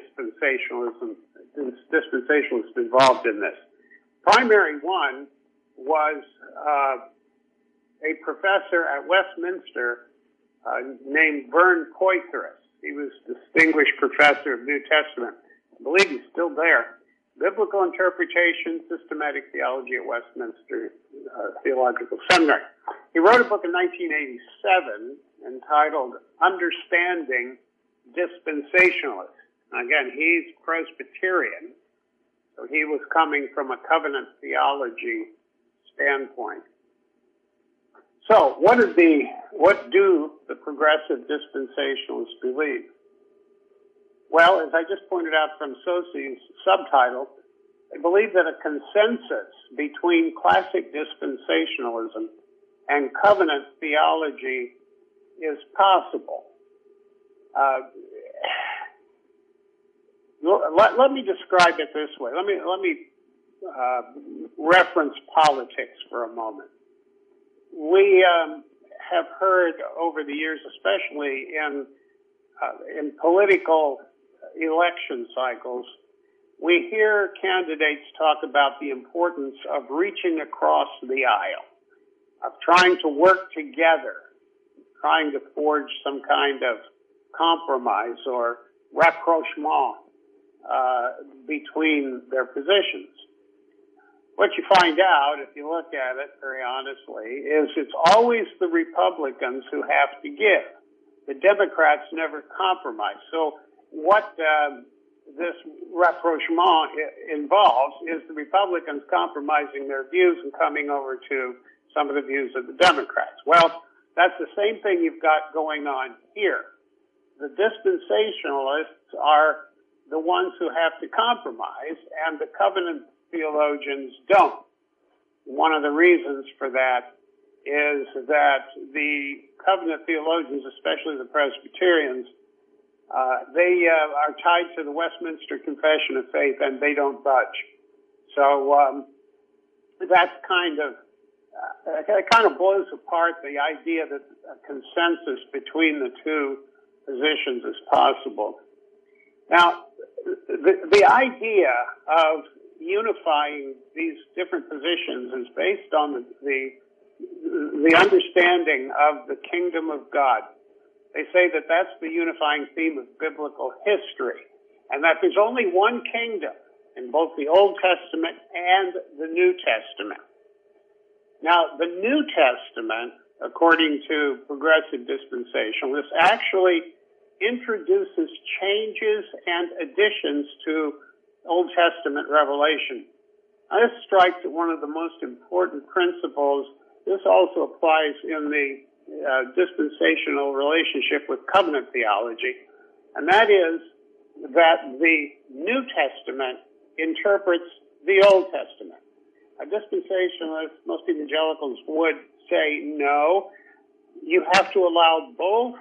dispensationalist involved in this? Primary one was a professor at Westminster named Vern Coythress. He was distinguished professor of New Testament. I believe he's still there. Biblical Interpretation, Systematic Theology at Westminster Theological Seminary. He wrote a book in 1987 entitled Understanding Dispensationalists. Again, he's Presbyterian, so he was coming from a covenant theology standpoint. So, what do the progressive dispensationalists believe? Well, as I just pointed out from Saucy's subtitle, they believe that a consensus between classic dispensationalism and covenant theology is possible. Let me describe it this way. Let me reference politics for a moment. We have heard over the years, especially in political election cycles, we hear candidates talk about the importance of reaching across the aisle, of trying to work together, trying to forge some kind of compromise or rapprochement between their positions. What you find out, if you look at it very honestly, is it's always the Republicans who have to give. The Democrats never compromise. So what this rapprochement involves is the Republicans compromising their views and coming over to some of the views of the Democrats. Well, that's the same thing you've got going on here. The dispensationalists are the ones who have to compromise, and the covenant theologians don't. One of the reasons for that is that the covenant theologians, especially the Presbyterians, they are tied to the Westminster Confession of Faith, and they don't budge. So that's kind of blows apart the idea that a consensus between the two positions is possible. Now, the idea of unifying these different positions is based on the understanding of the kingdom of God. They say that that's the unifying theme of biblical history, and that there's only one kingdom in both the Old Testament and the New Testament. Now, the New Testament, according to progressive dispensationalists, actually introduces changes and additions to Old Testament revelation. Now, this strikes at one of the most important principles. This also applies in the dispensational relationship with covenant theology, and that is that the New Testament interprets the Old Testament. A dispensationalist, most evangelicals would say, no, you have to allow both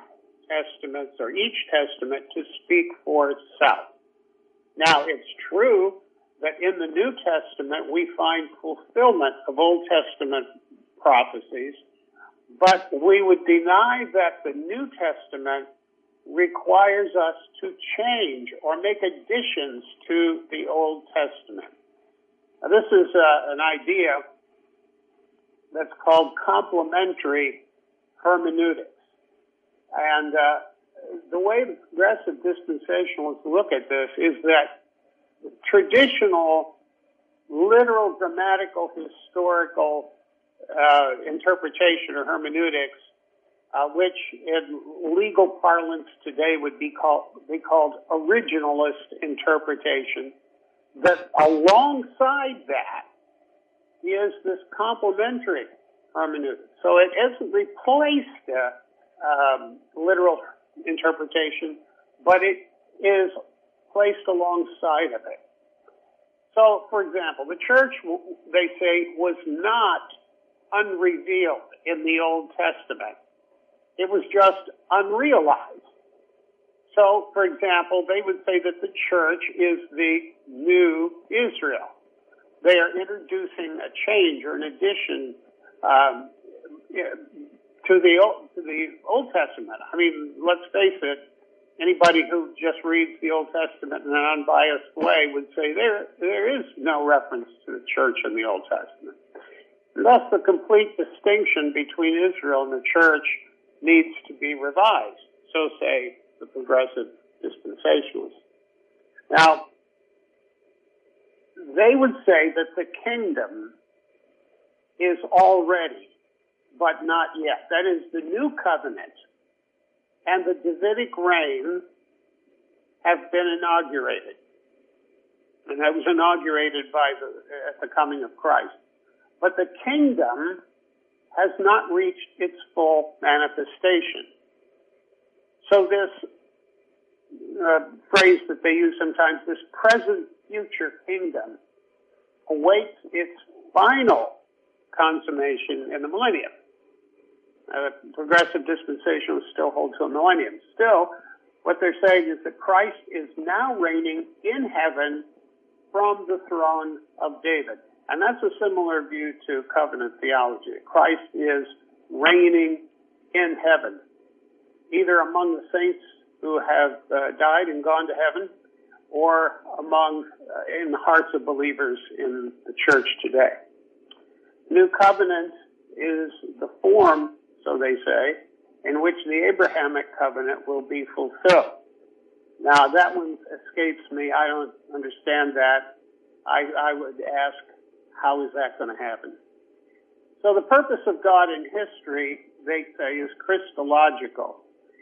Testaments or each Testament to speak for itself. Now, it's true that in the New Testament we find fulfillment of Old Testament prophecies, but we would deny that the New Testament requires us to change or make additions to the Old Testament. Now, this is an idea that's called complementary hermeneutics. And the way the progressive dispensationalists look at this is that traditional, literal, grammatical, historical interpretation or hermeneutics, which in legal parlance today would be called originalist interpretation, that alongside that is this complementary hermeneutic. So it hasn't replaced literal interpretation, but it is placed alongside of it. So, for example, the church, they say, was not unrevealed in the Old Testament. It was just unrealized. So, for example, they would say that the church is the new Israel. They are introducing a change or an addition to the Old Testament. I mean, let's face it, anybody who just reads the Old Testament in an unbiased way would say there is no reference to the church in the Old Testament. Thus, the complete distinction between Israel and the church needs to be revised, so say the progressive dispensationalists. Now, they would say that the kingdom is already, but not yet. That is, the new covenant and the Davidic reign have been inaugurated. And that was inaugurated at the coming of Christ. But the kingdom has not reached its full manifestation. So this phrase that they use sometimes, this present future kingdom, awaits its final consummation in the millennium. Progressive dispensationalists still hold to a millennium. Still, what they're saying is that Christ is now reigning in heaven from the throne of David. And that's a similar view to covenant theology. Christ is reigning in heaven, either among the saints who have died and gone to heaven, or in the hearts of believers in the church today. New covenant is the form, so they say, in which the Abrahamic covenant will be fulfilled. Now, that one escapes me. I don't understand that. I would ask, how is that going to happen? So the purpose of God in history, they say, is Christological.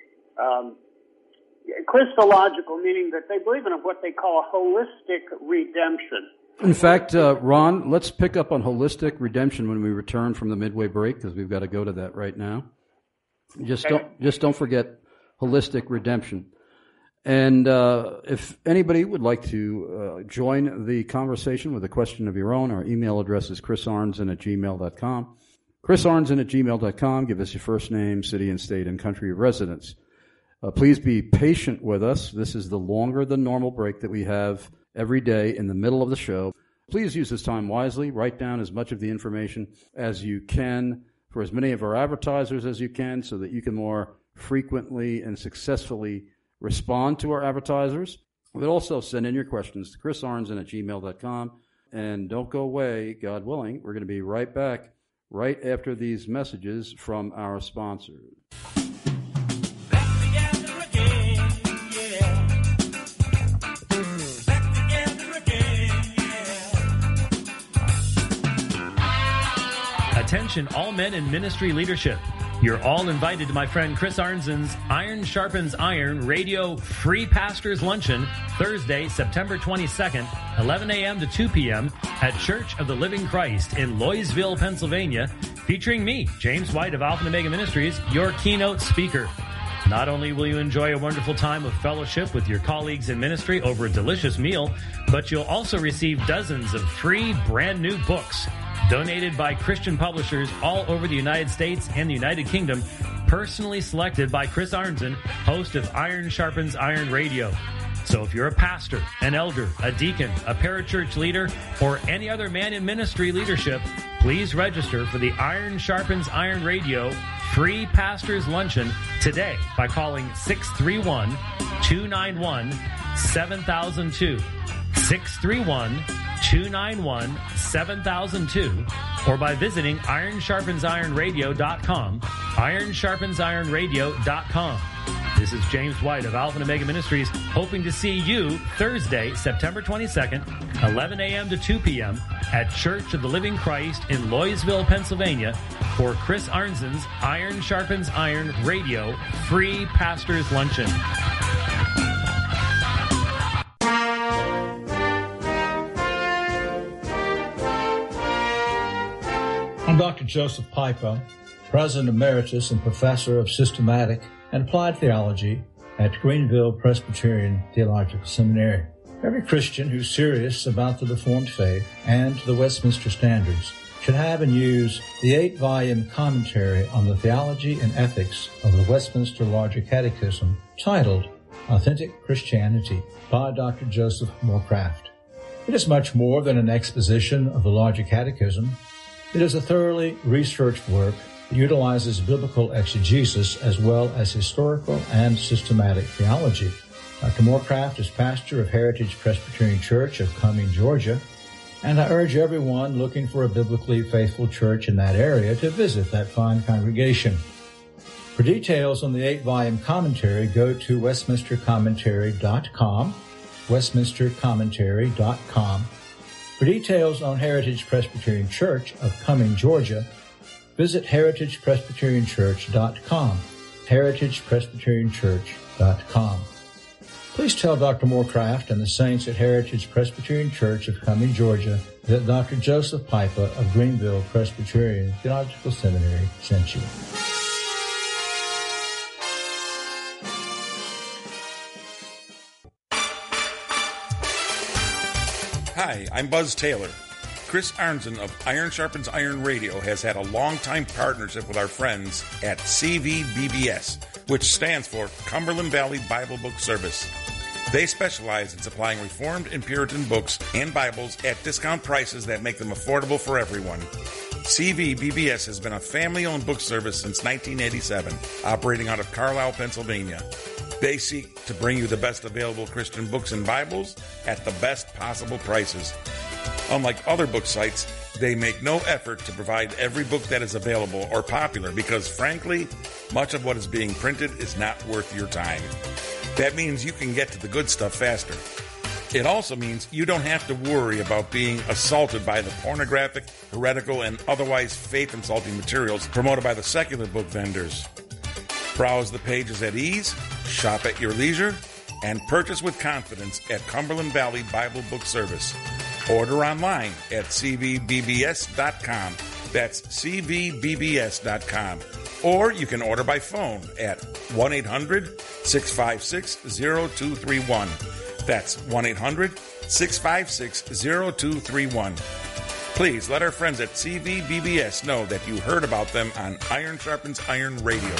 Christological, meaning that they believe in what they call a holistic redemption. In fact, Ron, let's pick up on holistic redemption when we return from the midway break, because we've got to go to that right now. Just don't forget holistic redemption. And if anybody would like to join the conversation with a question of your own, our email address is chrisarnson@gmail.com. chrisarnson@gmail.com. Give us your first name, city and state, and country of residence. Please be patient with us. This is the longer than normal break that we have every day in the middle of the show. Please use this time wisely. Write down as much of the information as you can for as many of our advertisers as you can so that you can more frequently and successfully respond to our advertisers. But also send in your questions to chrisarnson@gmail.com. And don't go away, God willing. We're going to be right back right after these messages from our sponsors. Attention, all men in ministry leadership. You're all invited to my friend Chris Arnson's Iron Sharpens Iron Radio Free Pastors Luncheon, Thursday, September 22nd, 11 a.m. to 2 p.m. at Church of the Living Christ in Loysville, Pennsylvania, featuring me, James White of Alpha and Omega Ministries, your keynote speaker. Not only will you enjoy a wonderful time of fellowship with your colleagues in ministry over a delicious meal, but you'll also receive dozens of free brand new books donated by Christian publishers all over the United States and the United Kingdom, personally selected by Chris Arnzen, host of Iron Sharpens Iron Radio. So if you're a pastor, an elder, a deacon, a parachurch leader, or any other man in ministry leadership, please register for the Iron Sharpens Iron Radio free Pastor's Luncheon today by calling 631-291-7002. 631-291-7002, or by visiting IronSharpensIronRadio.com, IronSharpensIronRadio.com. This is James White of Alpha and Omega Ministries, hoping to see you Thursday, September 22nd, 11 a.m. to 2 p.m. at Church of the Living Christ in Loysville, Pennsylvania, for Chris Arnzen's Iron Sharpens Iron Radio free Pastor's Luncheon. I'm Dr. Joseph Pipa, President Emeritus and Professor of Systematic and Applied Theology at Greenville Presbyterian Theological Seminary. Every Christian who's serious about the Reformed faith and the Westminster Standards should have and use the 8-volume commentary on the theology and ethics of the Westminster Larger Catechism titled Authentic Christianity by Dr. Joseph Morecraft. It is much more than an exposition of the Larger Catechism. It is a thoroughly researched work that utilizes biblical exegesis as well as historical and systematic theology. Dr. Morecraft is pastor of Heritage Presbyterian Church of Cumming, Georgia, and I urge everyone looking for a biblically faithful church in that area to visit that fine congregation. For details on the 8-volume commentary, go to westminstercommentary.com, westminstercommentary.com. For details on Heritage Presbyterian Church of Cumming, Georgia, visit heritagepresbyterianchurch.com, heritagepresbyterianchurch.com. Please tell Dr. Morecraft and the saints at Heritage Presbyterian Church of Cumming, Georgia, that Dr. Joseph Pipa of Greenville Presbyterian Theological Seminary sent you. Hi, I'm Buzz Taylor. Chris Arnzen of Iron Sharpens Iron Radio has had a long-time partnership with our friends at CVBBS, which stands for Cumberland Valley Bible Book Service. They specialize in supplying Reformed and Puritan books and Bibles at discount prices that make them affordable for everyone. CVBBS has been a family-owned book service since 1987, operating out of Carlisle, Pennsylvania. They seek to bring you the best available Christian books and Bibles at the best possible prices. Unlike other book sites, they make no effort to provide every book that is available or popular because, frankly, much of what is being printed is not worth your time. That means you can get to the good stuff faster. It also means you don't have to worry about being assaulted by the pornographic, heretical, and otherwise faith-insulting materials promoted by the secular book vendors. Browse the pages at ease, shop at your leisure, and purchase with confidence at Cumberland Valley Bible Book Service. Order online at cvbbs.com. That's cvbbs.com. Or you can order by phone at 1-800-656-0231. That's 1-800-656-0231. Please let our friends at CVBBS know that you heard about them on Iron Sharpens Iron Radio.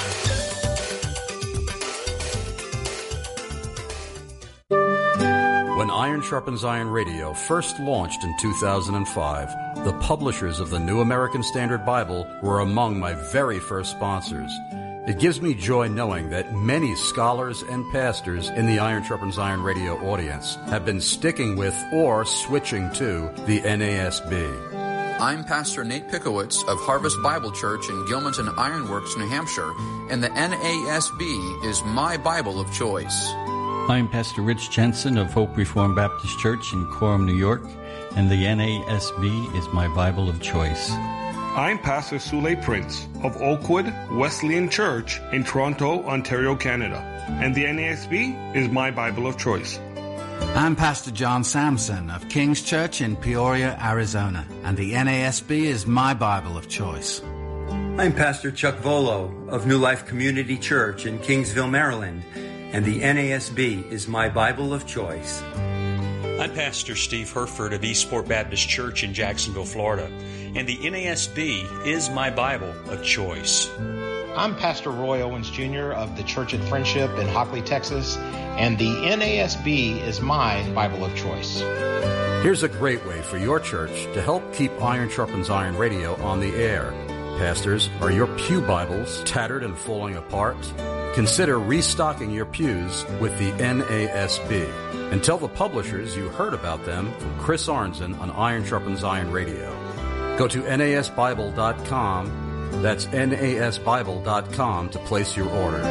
When Iron Sharpens Iron Radio first launched in 2005, the publishers of the New American Standard Bible were among my very first sponsors. It gives me joy knowing that many scholars and pastors in the Iron Sharpens Iron Radio audience have been sticking with or switching to the NASB. I'm Pastor Nate Pickowitz of Harvest Bible Church in Gilmanton Ironworks, New Hampshire, and the NASB is my Bible of choice. I'm Pastor Rich Jensen of Hope Reformed Baptist Church in Coram, New York, and the NASB is my Bible of choice. I'm Pastor Sule Prince of Oakwood Wesleyan Church in Toronto, Ontario, Canada, and the NASB is my Bible of choice. I'm Pastor John Sampson of King's Church in Peoria, Arizona, and the NASB is my Bible of choice. I'm Pastor Chuck Volo of New Life Community Church in Kingsville, Maryland, and the NASB is my Bible of choice. I'm Pastor Steve Herford of Eastport Baptist Church in Jacksonville, Florida, and the NASB is my Bible of choice. I'm Pastor Roy Owens Jr. of the Church at Friendship in Hockley, Texas, and the NASB is my Bible of choice. Here's a great way for your church to help keep Iron Sharpens Iron Radio on the air. Pastors, are your pew Bibles tattered and falling apart? Consider restocking your pews with the NASB. And tell the publishers you heard about them from Chris Arnzen on Iron Sharpens Iron Radio. Go to nasbible.com. That's nasbible.com to place your order.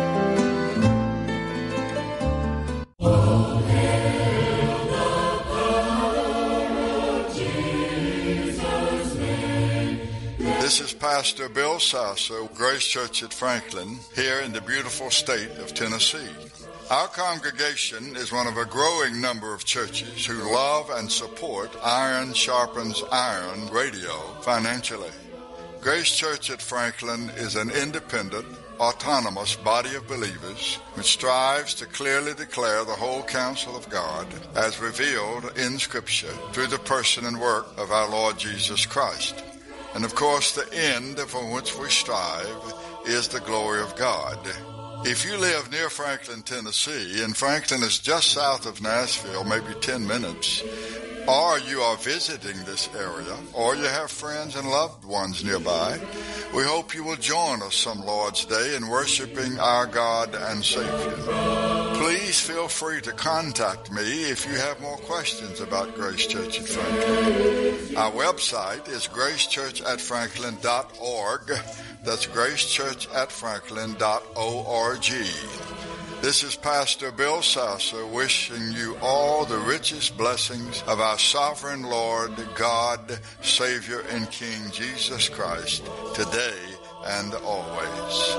This is Pastor Bill Sasser, Grace Church at Franklin, here in the beautiful state of Tennessee. Our congregation is one of a growing number of churches who love and support Iron Sharpens Iron Radio financially. Grace Church at Franklin is an independent, autonomous body of believers which strives to clearly declare the whole counsel of God as revealed in Scripture through the person and work of our Lord Jesus Christ. And of course, the end for which we strive is the glory of God. If you live near Franklin, Tennessee, and Franklin is just south of Nashville, maybe 10 minutes, or you are visiting this area, or you have friends and loved ones nearby, we hope you will join us some Lord's Day in worshiping our God and Savior. Please feel free to contact me if you have more questions about Grace Church at Franklin. Our website is gracechurchatfranklin.org. That's gracechurchatfranklin.org. This is Pastor Bill Sasser wishing you all the richest blessings of our sovereign Lord, God, Savior, and King Jesus Christ, today and always.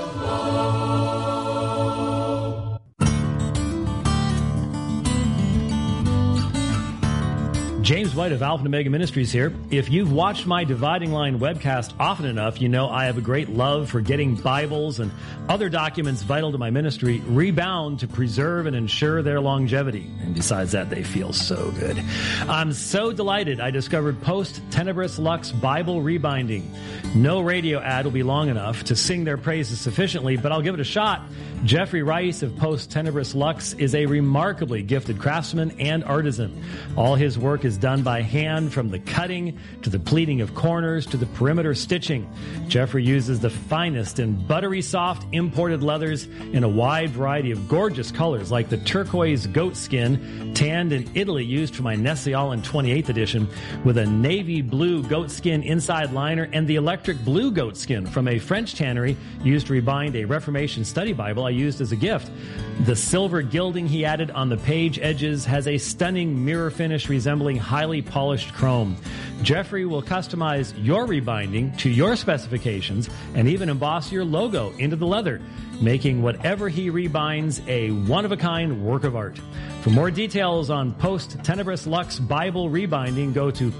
James White of Alpha and Omega Ministries here. If you've watched my Dividing Line webcast often enough, you know I have a great love for getting Bibles and other documents vital to my ministry rebound to preserve and ensure their longevity. And besides that, they feel so good. I'm so delighted I discovered Post Tenebris Lux Bible Rebinding. No radio ad will be long enough to sing their praises sufficiently, but I'll give it a shot. Jeffrey Rice of Post Tenebris Lux is a remarkably gifted craftsman and artisan. All his work is done by hand, from the cutting to the pleating of corners to the perimeter stitching. Jeffrey uses the finest and buttery soft imported leathers in a wide variety of gorgeous colors, like the turquoise goat skin tanned in Italy used for my Nestle-Aland 28th edition, with a navy blue goat skin inside liner, and the electric blue goat skin from a French tannery used to rebind a Reformation study Bible I used as a gift. The silver gilding he added on the page edges has a stunning mirror finish resembling highly polished chrome. Jeffrey will customize your rebinding to your specifications and even emboss your logo into the leather, making whatever he rebinds a one-of-a-kind work of art. For more details on Post Tenebris Lux Bible Rebinding, go to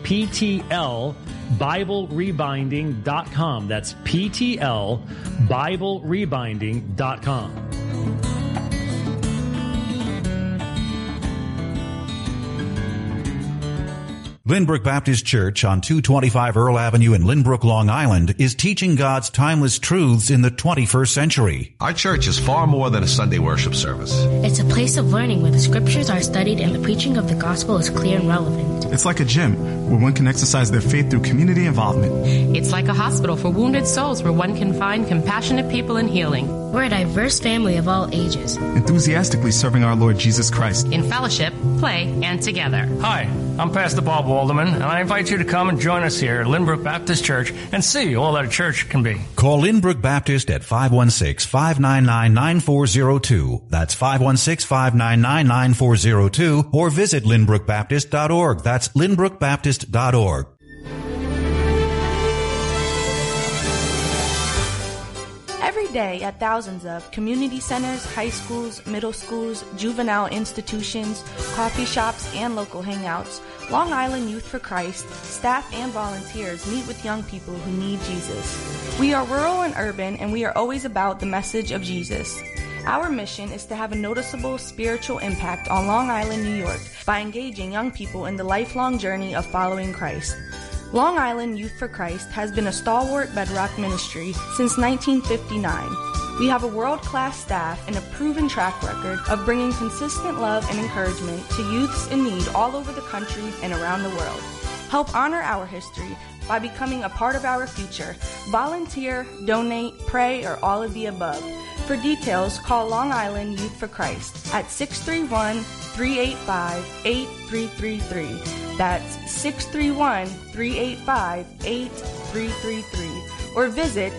PTLBibleRebinding.com. That's PTLBibleRebinding.com. Lynbrook Baptist Church on 225 Earl Avenue in Lynbrook, Long Island is teaching God's timeless truths in the 21st century. Our church is far more than a Sunday worship service. It's a place of learning where the scriptures are studied and the preaching of the gospel is clear and relevant. It's like a gym where one can exercise their faith through community involvement. It's like a hospital for wounded souls where one can find compassionate people in healing. We're a diverse family of all ages, enthusiastically serving our Lord Jesus Christ in fellowship, play, and together. Hi, I'm Pastor Bob Walderman, and I invite you to come and join us here at Lynbrook Baptist Church and see all that a church can be. Call Lynbrook Baptist at 516-599-9402. That's 516-599-9402, or visit lynbrookbaptist.org. That's lynbrookbaptist.org. Every day at thousands of community centers, high schools, middle schools, juvenile institutions, coffee shops, and local hangouts, Long Island Youth for Christ, staff and volunteers meet with young people who need Jesus. We are rural and urban, and we are always about the message of Jesus. Our mission is to have a noticeable spiritual impact on Long Island, New York, by engaging young people in the lifelong journey of following Christ. Long Island Youth for Christ has been a stalwart bedrock ministry since 1959. We have a world-class staff and a proven track record of bringing consistent love and encouragement to youths in need all over the country and around the world. Help honor our history by becoming a part of our future. Volunteer, donate, pray, or all of the above. For details, call Long Island Youth for Christ at 631-385-8333. That's 631-385-8333. Or visit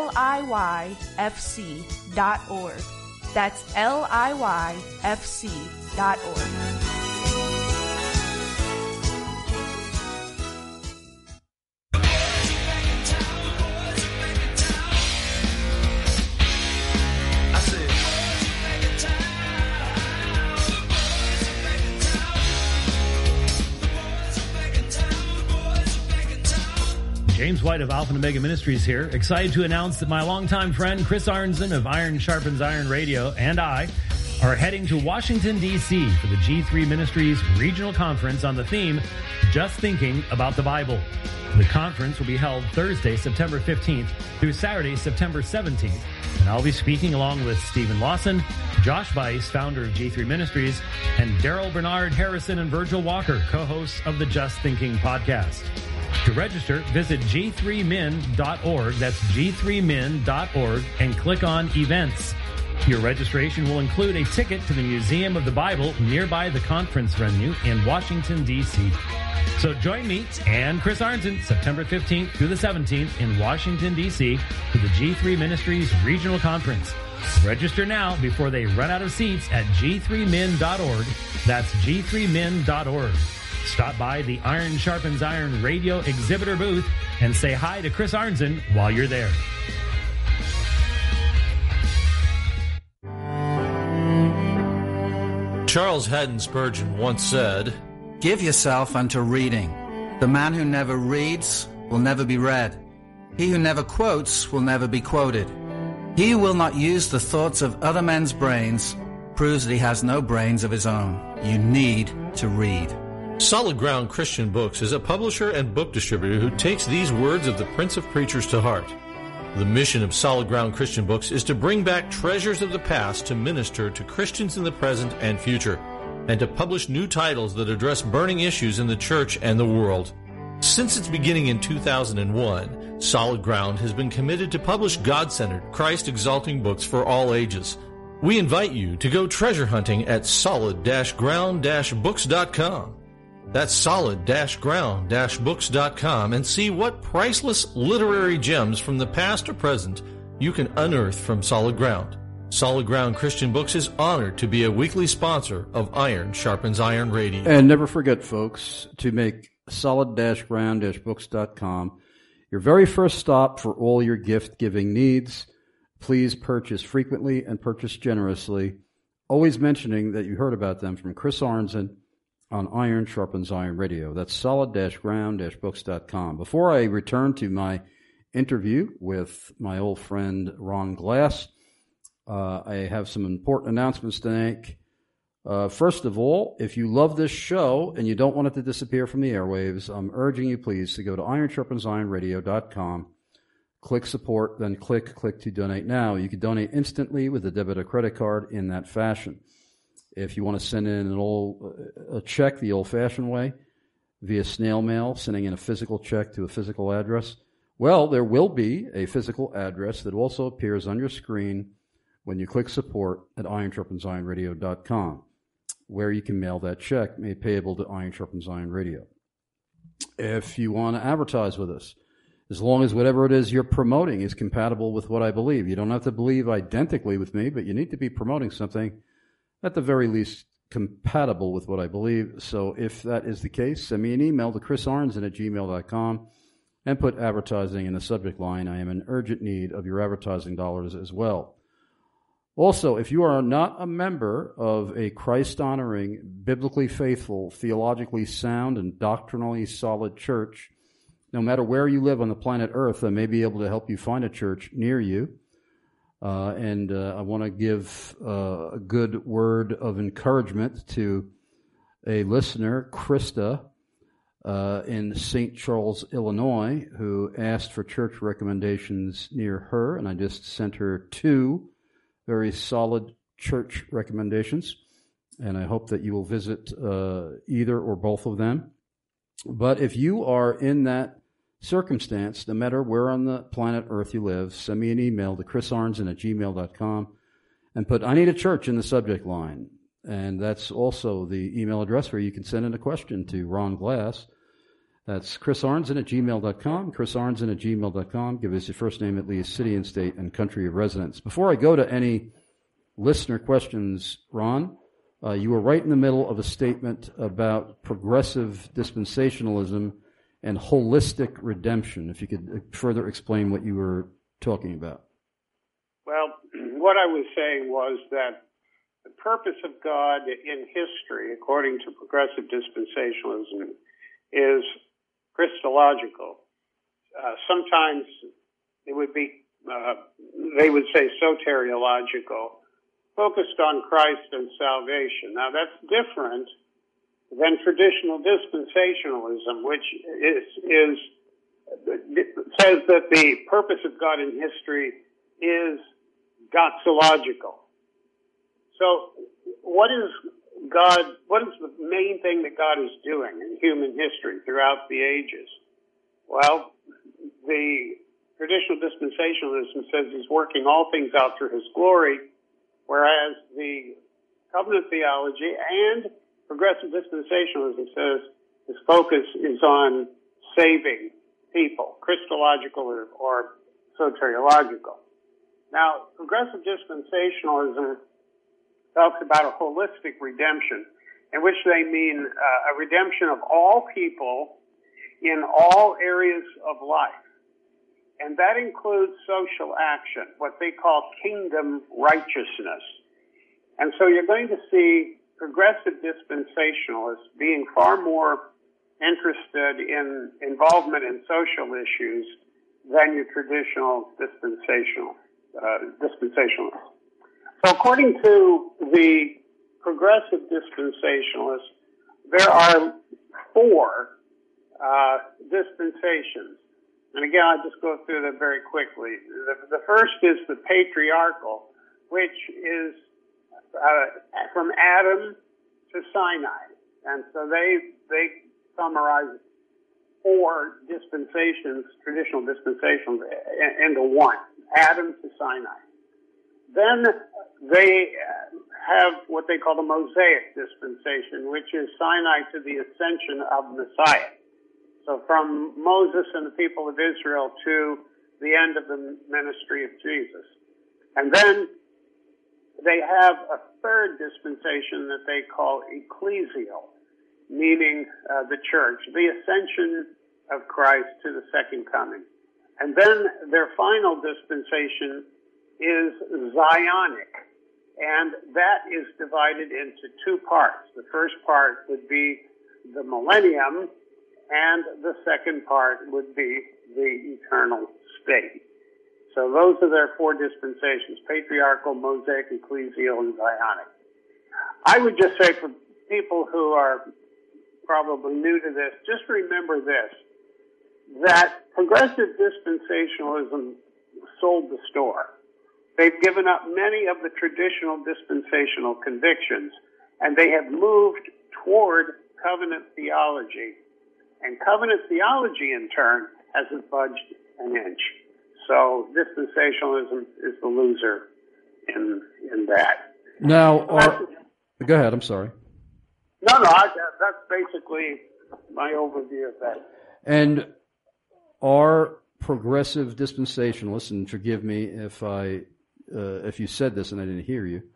liyfc.org. That's liyfc.org. James White of Alpha and Omega Ministries here, excited to announce that my longtime friend Chris Arnzen of Iron Sharpens Iron Radio and I are heading to Washington, D.C. for the G3 Ministries Regional Conference on the theme, Just Thinking About the Bible. The conference will be held Thursday, September 15th through Saturday, September 17th, and I'll be speaking along with Stephen Lawson, Josh Weiss, founder of G3 Ministries, and Daryl Bernard Harrison and Virgil Walker, co-hosts of the Just Thinking podcast. To register, visit g3min.org, that's g3min.org, and click on Events. Your registration will include a ticket to the Museum of the Bible nearby the conference venue in Washington, D.C. So join me and Chris Arnzen September 15th through the 17th in Washington, D.C. for the G3 Ministries Regional Conference. Register now before they run out of seats at g3min.org, that's g3min.org. Stop by the Iron Sharpens Iron Radio exhibitor booth and say hi to Chris Arnzen while you're there. Charles Haddon Spurgeon once said, "Give yourself unto reading. The man who never reads will never be read. He who never quotes will never be quoted. He who will not use the thoughts of other men's brains proves that he has no brains of his own. You need to read." Solid Ground Christian Books is a publisher and book distributor who takes these words of the Prince of Preachers to heart. The mission of Solid Ground Christian Books is to bring back treasures of the past to minister to Christians in the present and future, and to publish new titles that address burning issues in the church and the world. Since its beginning in 2001, Solid Ground has been committed to publish God-centered, Christ-exalting books for all ages. We invite you to go treasure hunting at solid-ground-books.com. That's solid-ground-books.com, and see what priceless literary gems from the past or present you can unearth from Solid Ground. Solid Ground Christian Books is honored to be a weekly sponsor of Iron Sharpens Iron Radio. And never forget, folks, to make solid-ground-books.com your very first stop for all your gift-giving needs. Please purchase frequently and purchase generously, always mentioning that you heard about them from Chris Arnzen on Iron Sharpens Iron Radio. That's solid-ground-books.com. Before I return to my interview with my old friend Ron Glass, I have some important announcements to make. First of all, if you love this show and you don't want it to disappear from the airwaves, I'm urging you please to go to ironsharpensironradio.com, click support, then click to donate now. You can donate instantly with a debit or credit card in that fashion. If you want to send in a check the old-fashioned way, via snail mail, sending in a physical check to a physical address, well, there will be a physical address that also appears on your screen when you click support at ironsharpensironradio.com, where you can mail that check made payable to Iron Sharpens Iron Radio. If you want to advertise with us, as long as whatever it is you're promoting is compatible with what I believe. You don't have to believe identically with me, but you need to be promoting something at the very least compatible with what I believe. So if that is the case, send me an email to chrisarnzen@gmail.com and put advertising in the subject line. I am in urgent need of your advertising dollars as well. Also, if you are not a member of a Christ-honoring, biblically faithful, theologically sound, and doctrinally solid church, no matter where you live on the planet Earth, I may be able to help you find a church near you. And I want to give a good word of encouragement to a listener, Krista, in St. Charles, Illinois, who asked for church recommendations near her, and I just sent her 2 very solid church recommendations, and I hope that you will visit either or both of them. But if you are in that circumstance, no matter where on the planet Earth you live, send me an email to chrisarnson@gmail.com and put "I need a church" in the subject line. And that's also the email address where you can send in a question to Ron Glass. That's chrisarnson@gmail.com, chrisarnson@gmail.com. Give us your first name, at least city and state and country of residence. Before I go to any listener questions, Ron, you were right in the middle of a statement about progressive dispensationalism and holistic redemption. If you could further explain what you were talking about. Well, what I was saying was that the purpose of God in history, according to progressive dispensationalism, is Christological. Sometimes it would be, they would say soteriological, focused on Christ and salvation. Now that's different than traditional dispensationalism, which says that the purpose of God in history is doxological. So what is the main thing that God is doing in human history throughout the ages? Well, the traditional dispensationalism says he's working all things out through his glory, whereas the covenant theology and progressive dispensationalism says his focus is on saving people, Christological or soteriological. Now, progressive dispensationalism talks about a holistic redemption, in which they mean a redemption of all people in all areas of life. And that includes social action, what they call kingdom righteousness. And so you're going to see progressive dispensationalists being far more interested in involvement in social issues than your traditional dispensationalists. So according to the progressive dispensationalists, there are 4 dispensations. And again, I'll just go through them very quickly. The first is the patriarchal, which is from Adam to Sinai. And so they summarize 4 dispensations, traditional dispensations, into one, Adam to Sinai. Then they have what they call the Mosaic dispensation, which is Sinai to the ascension of Messiah. So from Moses and the people of Israel to the end of the ministry of Jesus. And then they have a third dispensation that they call ecclesial, meaning the church, the ascension of Christ to the second coming. And then their final dispensation is Zionic, and that is divided into 2 parts. The first part would be the millennium, and the second part would be the eternal state. So those are their 4 dispensations: patriarchal, Mosaic, ecclesial, and Zionic. I would just say for people who are probably new to this, just remember this, that progressive dispensationalism sold the store. They've given up many of the traditional dispensational convictions, and they have moved toward covenant theology. And covenant theology, in turn, hasn't budged an inch. So dispensationalism is the loser in that. Now, go ahead, I'm sorry. No, that's basically my overview of that. And are progressive dispensationalists, and forgive me if you said this and I didn't hear you,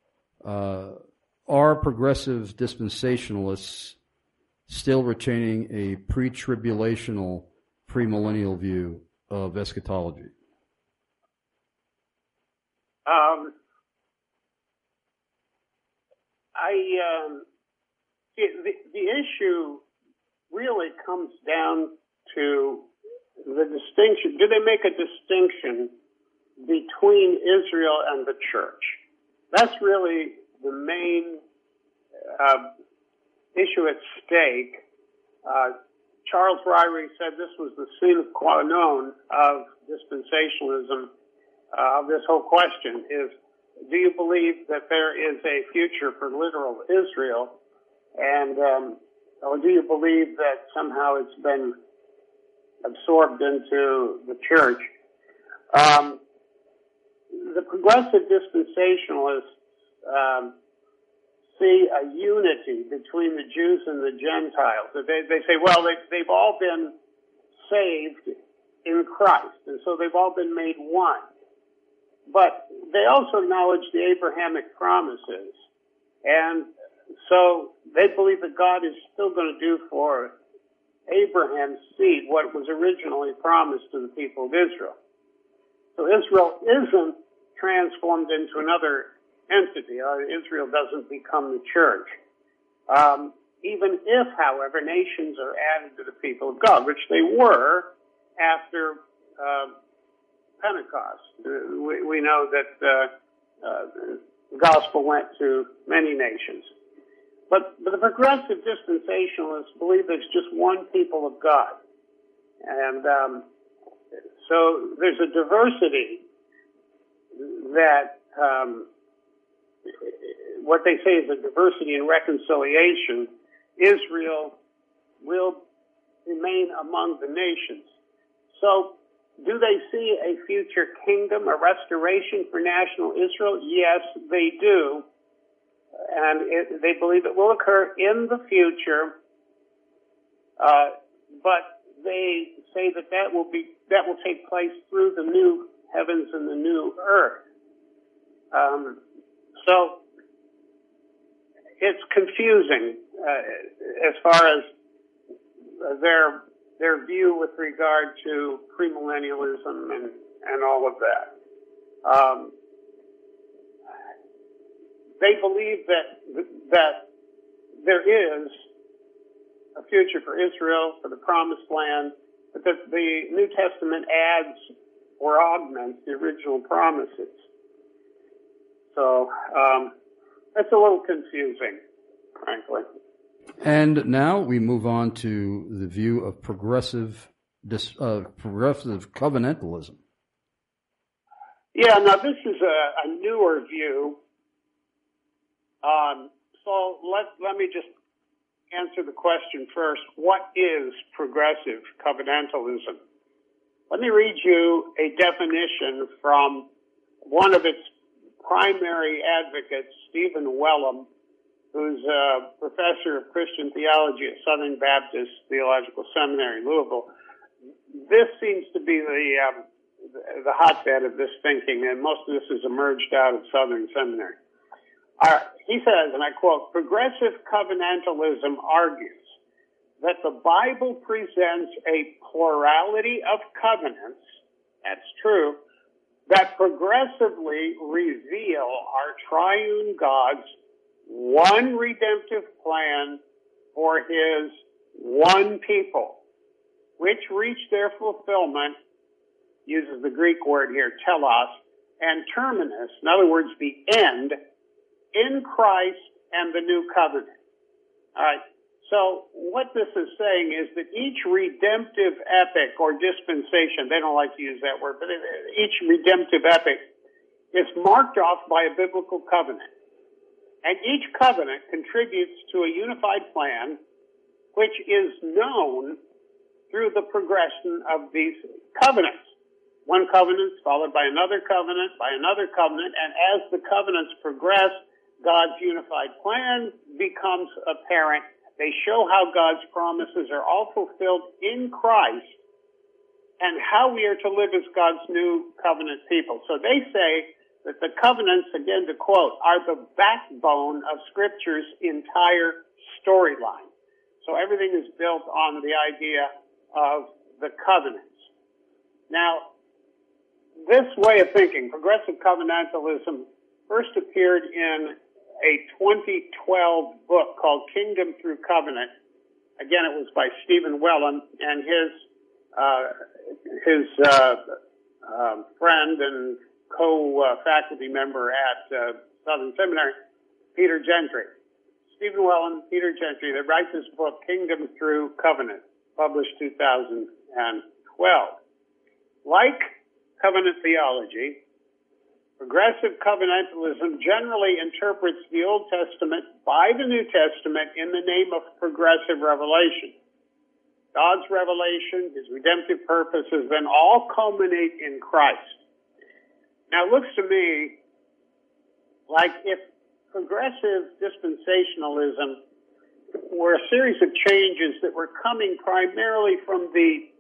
are progressive dispensationalists still retaining a pre-tribulational, premillennial view of eschatology? The issue really comes down to the distinction. Do they make a distinction between Israel and the church? That's really the main issue at stake. Charles Ryrie said this was the sine qua non of dispensationalism, of this whole question, is do you believe that there is a future for literal Israel? And, or do you believe that somehow it's been absorbed into the church? The progressive dispensationalists see a unity between the Jews and the Gentiles. They say, well, they've all been saved in Christ, and so they've all been made one. But they also acknowledge the Abrahamic promises, and so they believe that God is still going to do for Abraham's seed what was originally promised to the people of Israel. So Israel isn't transformed into another entity. Israel doesn't become the church. Even if, however, nations are added to the people of God, which they were after Pentecost. We know that the gospel went to many nations. But the progressive dispensationalists believe there's just one people of God. And so there's a diversity that what they say is a diversity in reconciliation. Israel will remain among the nations. So do they see a future kingdom, a restoration for national Israel? Yes, they do. And they believe it will occur in the future. But they say that will take place through the new heavens and the new earth. So it's confusing as far as their view with regard to premillennialism and all of that. They believe that there is a future for Israel, for the Promised Land, but that the New Testament adds or augments the original promises. So that's a little confusing, frankly. And now we move on to the view of progressive covenantalism. Yeah, now this is a newer view. So let me just answer the question first. What is progressive covenantalism? Let me read you a definition from one of its primary advocates, Stephen Wellum, who's a professor of Christian theology at Southern Baptist Theological Seminary, Louisville. This seems to be the hotbed of this thinking, and most of this has emerged out of Southern Seminary. He says, and I quote, progressive covenantalism argues that the Bible presents a plurality of covenants, that's true, that progressively reveal our triune God's one redemptive plan for his one people, which reach their fulfillment, uses the Greek word here, telos, and terminus, in other words, the end, in Christ and the new covenant. All right. So what this is saying is that each redemptive epic or dispensation, they don't like to use that word, but each redemptive epic is marked off by a biblical covenant. And each covenant contributes to a unified plan, which is known through the progression of these covenants. One covenant is followed by another covenant, and as the covenants progress, God's unified plan becomes apparent. They show how God's promises are all fulfilled in Christ and how we are to live as God's new covenant people. So they say that the covenants, again to quote, are the backbone of Scripture's entire storyline. So everything is built on the idea of the covenants. Now, this way of thinking, progressive covenantalism, first appeared in a 2012 book called Kingdom Through Covenant. Again, it was by Stephen Wellum and his friend and co-faculty member at Southern Seminary, Peter Gentry. Stephen Wellum, Peter Gentry, they write this book, Kingdom Through Covenant, published 2012. Like covenant theology, Progressive covenantalism generally interprets the Old Testament by the New Testament in the name of progressive revelation. God's revelation, his redemptive purposes, then all culminate in Christ. Now, it looks to me like if progressive dispensationalism were a series of changes that were coming primarily from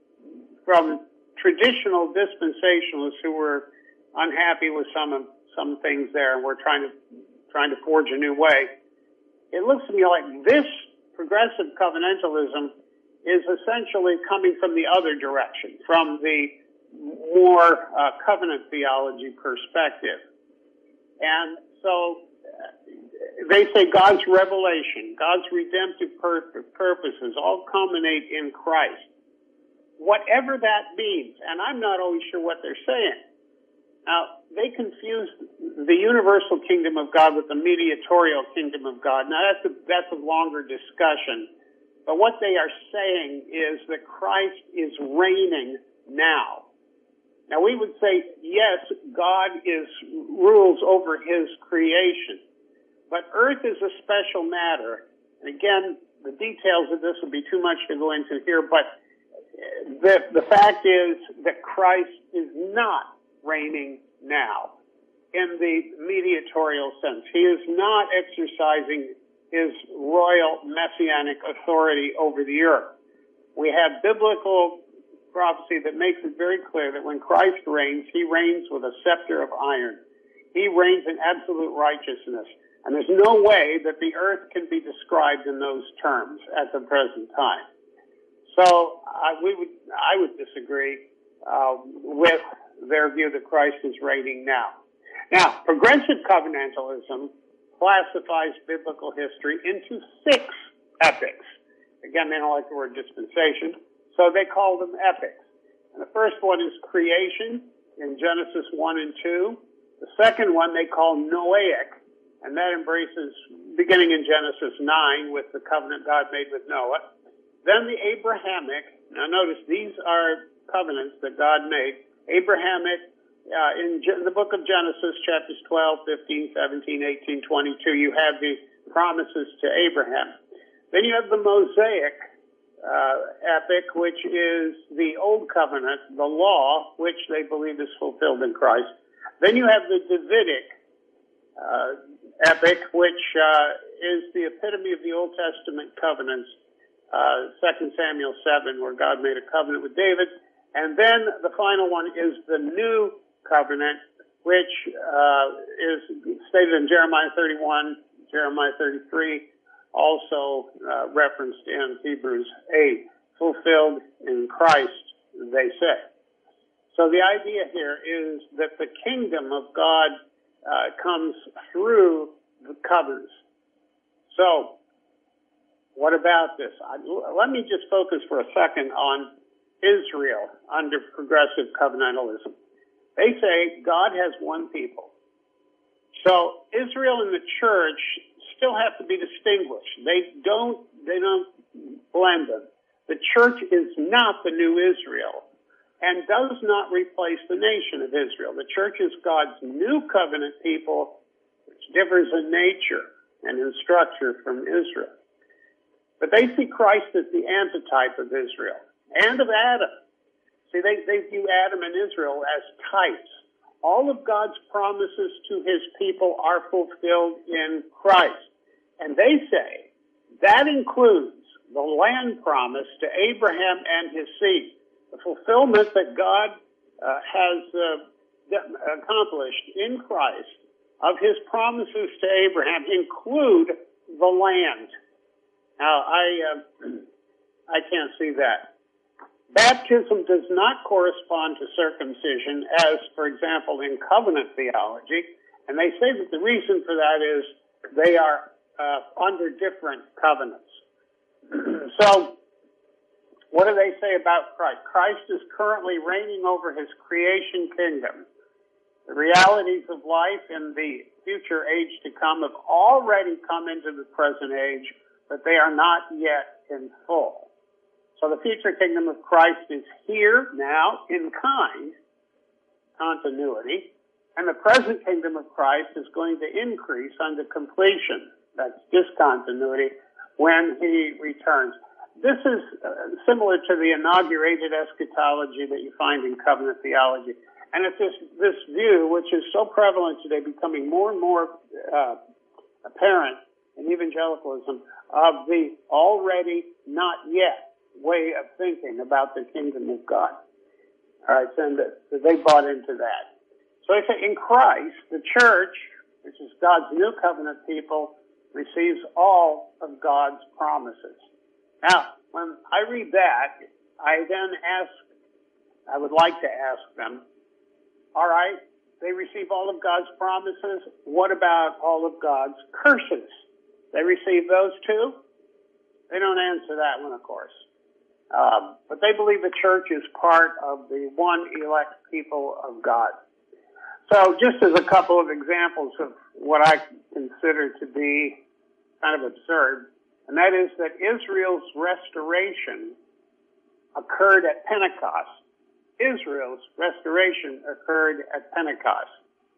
traditional dispensationalists who were unhappy with some things there, and we're trying to forge a new way. It looks to me like this progressive covenantalism is essentially coming from the other direction, from the more covenant theology perspective. And so they say God's revelation, God's redemptive purposes all culminate in Christ. Whatever that means, and I'm not always sure what they're saying. Now, they confuse the universal kingdom of God with the mediatorial kingdom of God. Now, that's a longer discussion. But what they are saying is that Christ is reigning now. Now, we would say, yes, God rules over his creation. But earth is a special matter. And again, the details of this would be too much to go into here, but the fact is that Christ is not reigning now in the mediatorial sense. He is not exercising his royal messianic authority over the earth. We have biblical prophecy that makes it very clear that when Christ reigns, he reigns with a scepter of iron. He reigns in absolute righteousness. And there's no way that the earth can be described in those terms at the present time. So I would disagree with their view that Christ is reigning now. Now, progressive covenantalism classifies biblical history into 6 epics. Again, they don't like the word dispensation, so they call them epics. And the first one is creation in Genesis 1 and 2. The second one they call Noahic, and that embraces beginning in Genesis 9 with the covenant God made with Noah. Then the Abrahamic. Now notice these are covenants that God made. Abrahamic, in the book of Genesis, chapters 12, 15, 17, 18, 22, you have the promises to Abraham. Then you have the Mosaic epic, which is the Old Covenant, the law, which they believe is fulfilled in Christ. Then you have the Davidic epic, which is the epitome of the Old Testament covenants, 2 Samuel 7, where God made a covenant with David. And then the final one is the New Covenant, which is stated in Jeremiah 31, Jeremiah 33, also referenced in Hebrews 8, fulfilled in Christ, they say. So the idea here is that the kingdom of God comes through the covenants. So, what about this? Let me just focus for a second on Israel under progressive covenantalism. They say God has one people. So Israel and the church still have to be distinguished. They don't blend them. The church is not the new Israel and does not replace the nation of Israel. The church is God's new covenant people, which differs in nature and in structure from Israel. But they see Christ as the antitype of Israel and of Adam. See, they view Adam and Israel as types. All of God's promises to his people are fulfilled in Christ. And they say that includes the land promise to Abraham and his seed. The fulfillment that God has accomplished in Christ of his promises to Abraham include the land. Now, I can't see that. Baptism does not correspond to circumcision, as, for example, in covenant theology. And they say that the reason for that is they are under different covenants. So, what do they say about Christ? Christ is currently reigning over his creation kingdom. The realities of life in the future age to come have already come into the present age, but they are not yet in full. So the future kingdom of Christ is here now in kind, continuity, And the present kingdom of Christ is going to increase unto completion. That's discontinuity when he returns. This is similar to the inaugurated eschatology that you find in covenant theology. And it's this view, which is so prevalent today, becoming more and more apparent in evangelicalism, of the already not yet way of thinking about the kingdom of God. All right, so they bought into that. So I say in Christ, the church, which is God's new covenant people, receives all of God's promises. Now, when I read that, I would like to ask them, all right, they receive all of God's promises. What about all of God's curses? They receive those too? They don't answer that one, of course. But they believe the church is part of the one elect people of God. So just as a couple of examples of what I consider to be kind of absurd, and that is that Israel's restoration occurred at Pentecost. Israel's restoration occurred at Pentecost.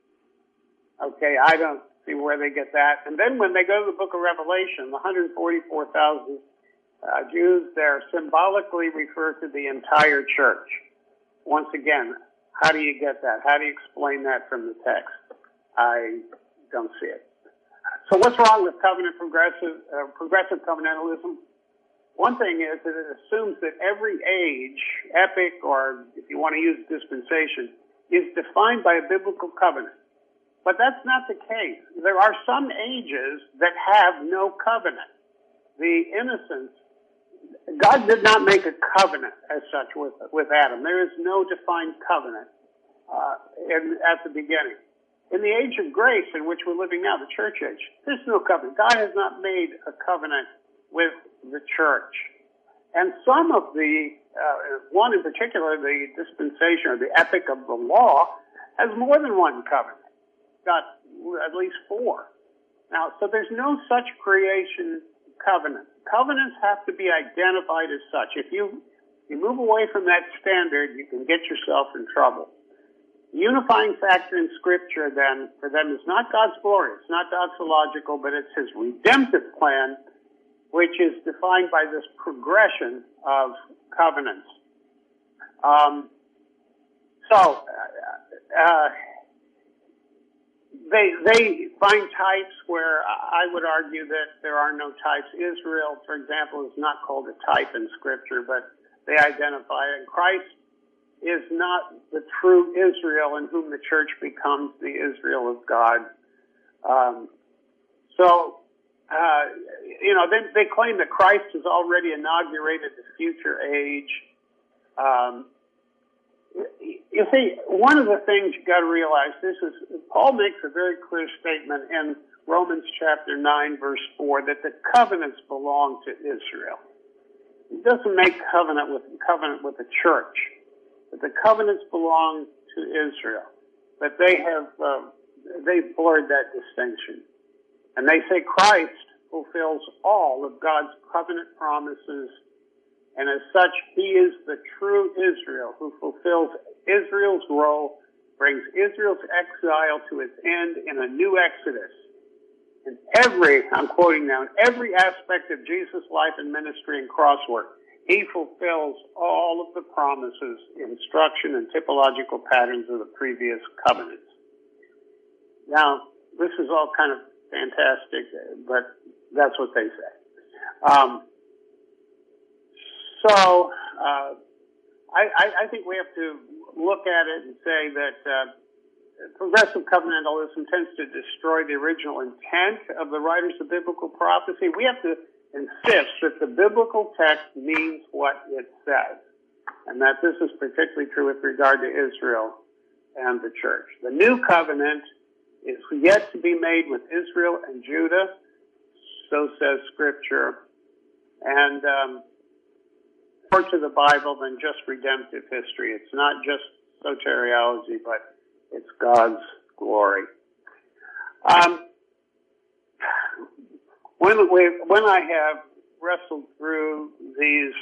Okay, I don't see where they get that. And then when they go to the book of Revelation, the 144,000 Jews there symbolically refer to the entire church. Once again, how do you get that? How do you explain that from the text? I don't see it. So what's wrong with progressive covenantalism? One thing is that it assumes that every age, epic, or if you want to use dispensation, is defined by a biblical covenant. But that's not the case. There are some ages that have no covenant. The innocents, God did not make a covenant as such with Adam. There is no defined covenant at the beginning. In the age of grace in which we're living now, the church age, there's no covenant. God has not made a covenant with the church. And some of the, one in particular, the dispensation or the epic of the law, has more than one covenant. Got at least 4. Now, so there's no such creation covenant. Covenants have to be identified as such. If you move away from that standard, you can get yourself in trouble. The unifying factor in Scripture, then, for them is not God's glory. It's not doxological, but it's his redemptive plan, which is defined by this progression of covenants. They find types where I would argue that there are no types. Israel, for example, is not called a type in Scripture, but they identify it. And Christ is not the true Israel in whom the church becomes the Israel of God. They claim that Christ has already inaugurated the future age. You see, one of the things you got to realize, Paul makes a very clear statement in Romans chapter 9, verse 4, that the covenants belong to Israel. He doesn't make covenant with the church, but the covenants belong to Israel. But they've blurred that distinction. And they say Christ fulfills all of God's covenant promises, and as such, he is the true Israel who fulfills Israel's role, brings Israel's exile to its end in a new Exodus. In I'm quoting now, in every aspect of Jesus' life and ministry and cross work, he fulfills all of the promises, instruction, and typological patterns of the previous covenants. Now, this is all kind of fantastic, but that's what they say. I think we have to look at it and say that progressive covenantalism tends to destroy the original intent of the writers of biblical prophecy. We have to insist that the biblical text means what it says, and that this is particularly true with regard to Israel and the church. The new covenant is yet to be made with Israel and Judah, so says Scripture, and more to the Bible than just redemptive history. It's not just soteriology, but it's God's glory. When I have wrestled through these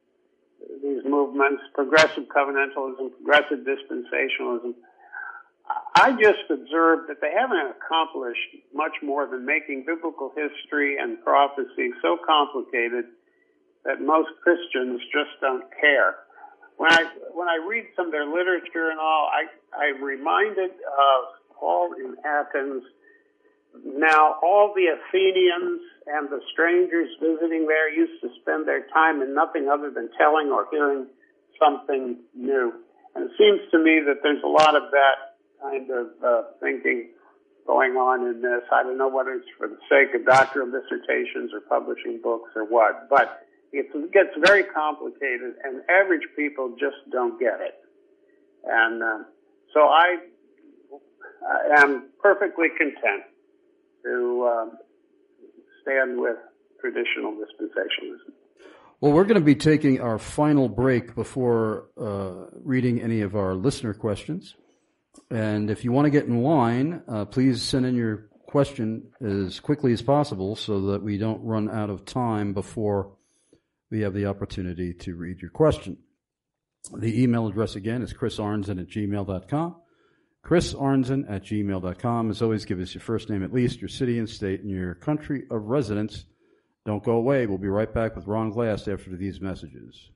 movements, progressive covenantalism, progressive dispensationalism, I just observed that they haven't accomplished much more than making biblical history and prophecy so complicated that most Christians just don't care. When I read some of their literature and all, I'm reminded of Paul in Athens. Now, all the Athenians and the strangers visiting there used to spend their time in nothing other than telling or hearing something new. And it seems to me that there's a lot of that kind of thinking going on in this. I don't know whether it's for the sake of doctoral dissertations or publishing books or what, but it gets very complicated, and average people just don't get it. And so I am perfectly content to stand with traditional dispensationalism. Well, we're going to be taking our final break before reading any of our listener questions. And if you want to get in line, please send in your question as quickly as possible so that we don't run out of time before we have the opportunity to read your question. The email address again is chrisarnzen@gmail.com. chrisarnzen@gmail.com. As always, give us your first name at least, your city and state, and your country of residence. Don't go away. We'll be right back with Ron Glass after these messages.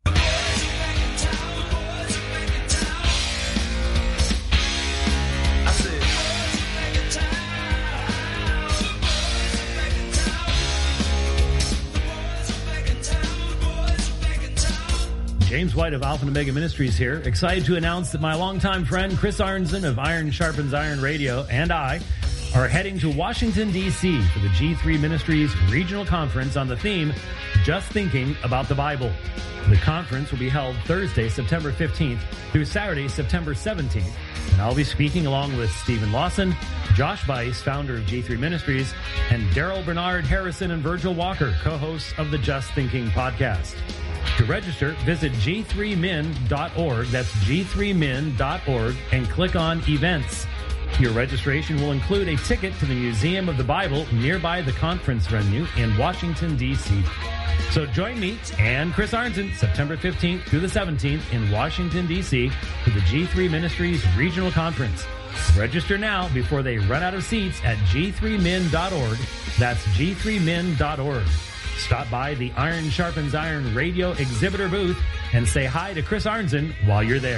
James White of Alpha and Omega Ministries here, excited to announce that my longtime friend Chris Arnzen of Iron Sharpens Iron Radio and I are heading to Washington, D.C. for the G3 Ministries Regional Conference on the theme, Just Thinking About the Bible. The conference will be held Thursday, September 15th through Saturday, September 17th. And I'll be speaking along with Stephen Lawson, Josh Weiss, founder of G3 Ministries, and Daryl Bernard Harrison and Virgil Walker, co-hosts of the Just Thinking podcast. To register, visit g3min.org. That's g3min.org and click on Events. Your registration will include a ticket to the Museum of the Bible nearby the conference venue in Washington, D.C. So join me and Chris Arnzen September 15th through the 17th in Washington, D.C. for the G3 Ministries Regional Conference. Register now before they run out of seats at g3min.org. That's g3min.org. Stop by the Iron Sharpens Iron Radio exhibitor booth and say hi to Chris Arnzen while you're there.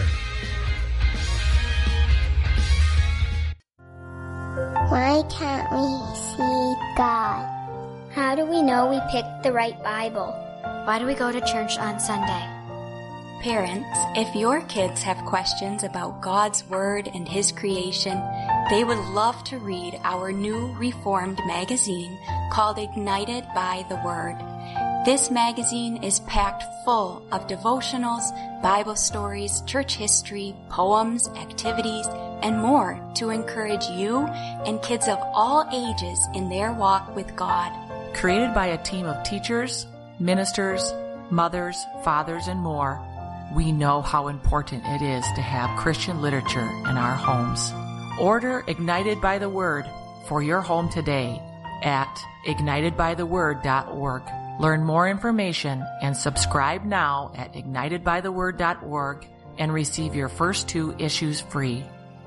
Why can't we see God? How do we know we picked the right Bible? Why do we go to church on Sunday? Parents, if your kids have questions about God's Word and His creation, they would love to read our new Reformed magazine called Ignited by the Word. This magazine is packed full of devotionals, Bible stories, church history, poems, activities, and more to encourage you and kids of all ages in their walk with God. Created by a team of teachers, ministers, mothers, fathers, and more, we know how important it is to have Christian literature in our homes. Order Ignited by the Word for your home today at ignitedbytheword.org. Learn more information and subscribe now at ignitedbytheword.org and receive your first 2 issues free.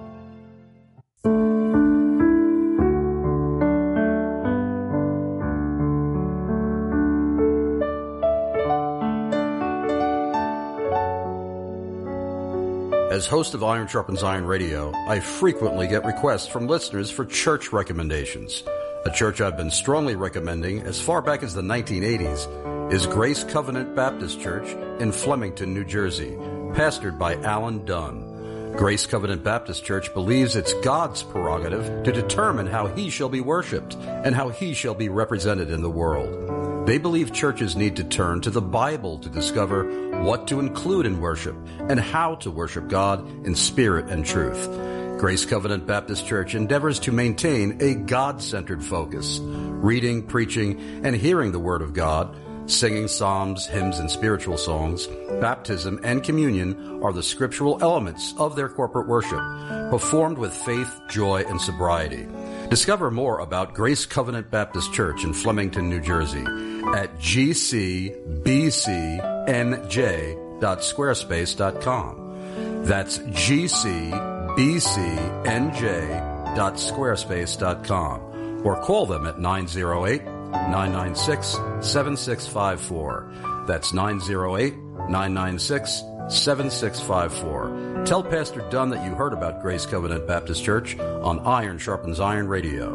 As host of Iron Sharpens Iron Radio, I frequently get requests from listeners for church recommendations. A church I've been strongly recommending as far back as the 1980s is Grace Covenant Baptist Church in Flemington, New Jersey, pastored by Alan Dunn. Grace Covenant Baptist Church believes it's God's prerogative to determine how He shall be worshiped and how He shall be represented in the world. They believe churches need to turn to the Bible to discover what to include in worship and how to worship God in spirit and truth. Grace Covenant Baptist Church endeavors to maintain a God-centered focus, reading, preaching, and hearing the Word of God. Singing psalms, hymns, and spiritual songs, baptism, and communion are the scriptural elements of their corporate worship, performed with faith, joy, and sobriety. Discover more about Grace Covenant Baptist Church in Flemington, New Jersey at gcbcnj.squarespace.com. That's gcbcnj.squarespace.com. bcnj.squarespace.com or call them at 908-996-7654. That's 908-996-7654. Tell Pastor Dunn that you heard about Grace Covenant Baptist Church on Iron Sharpens Iron Radio.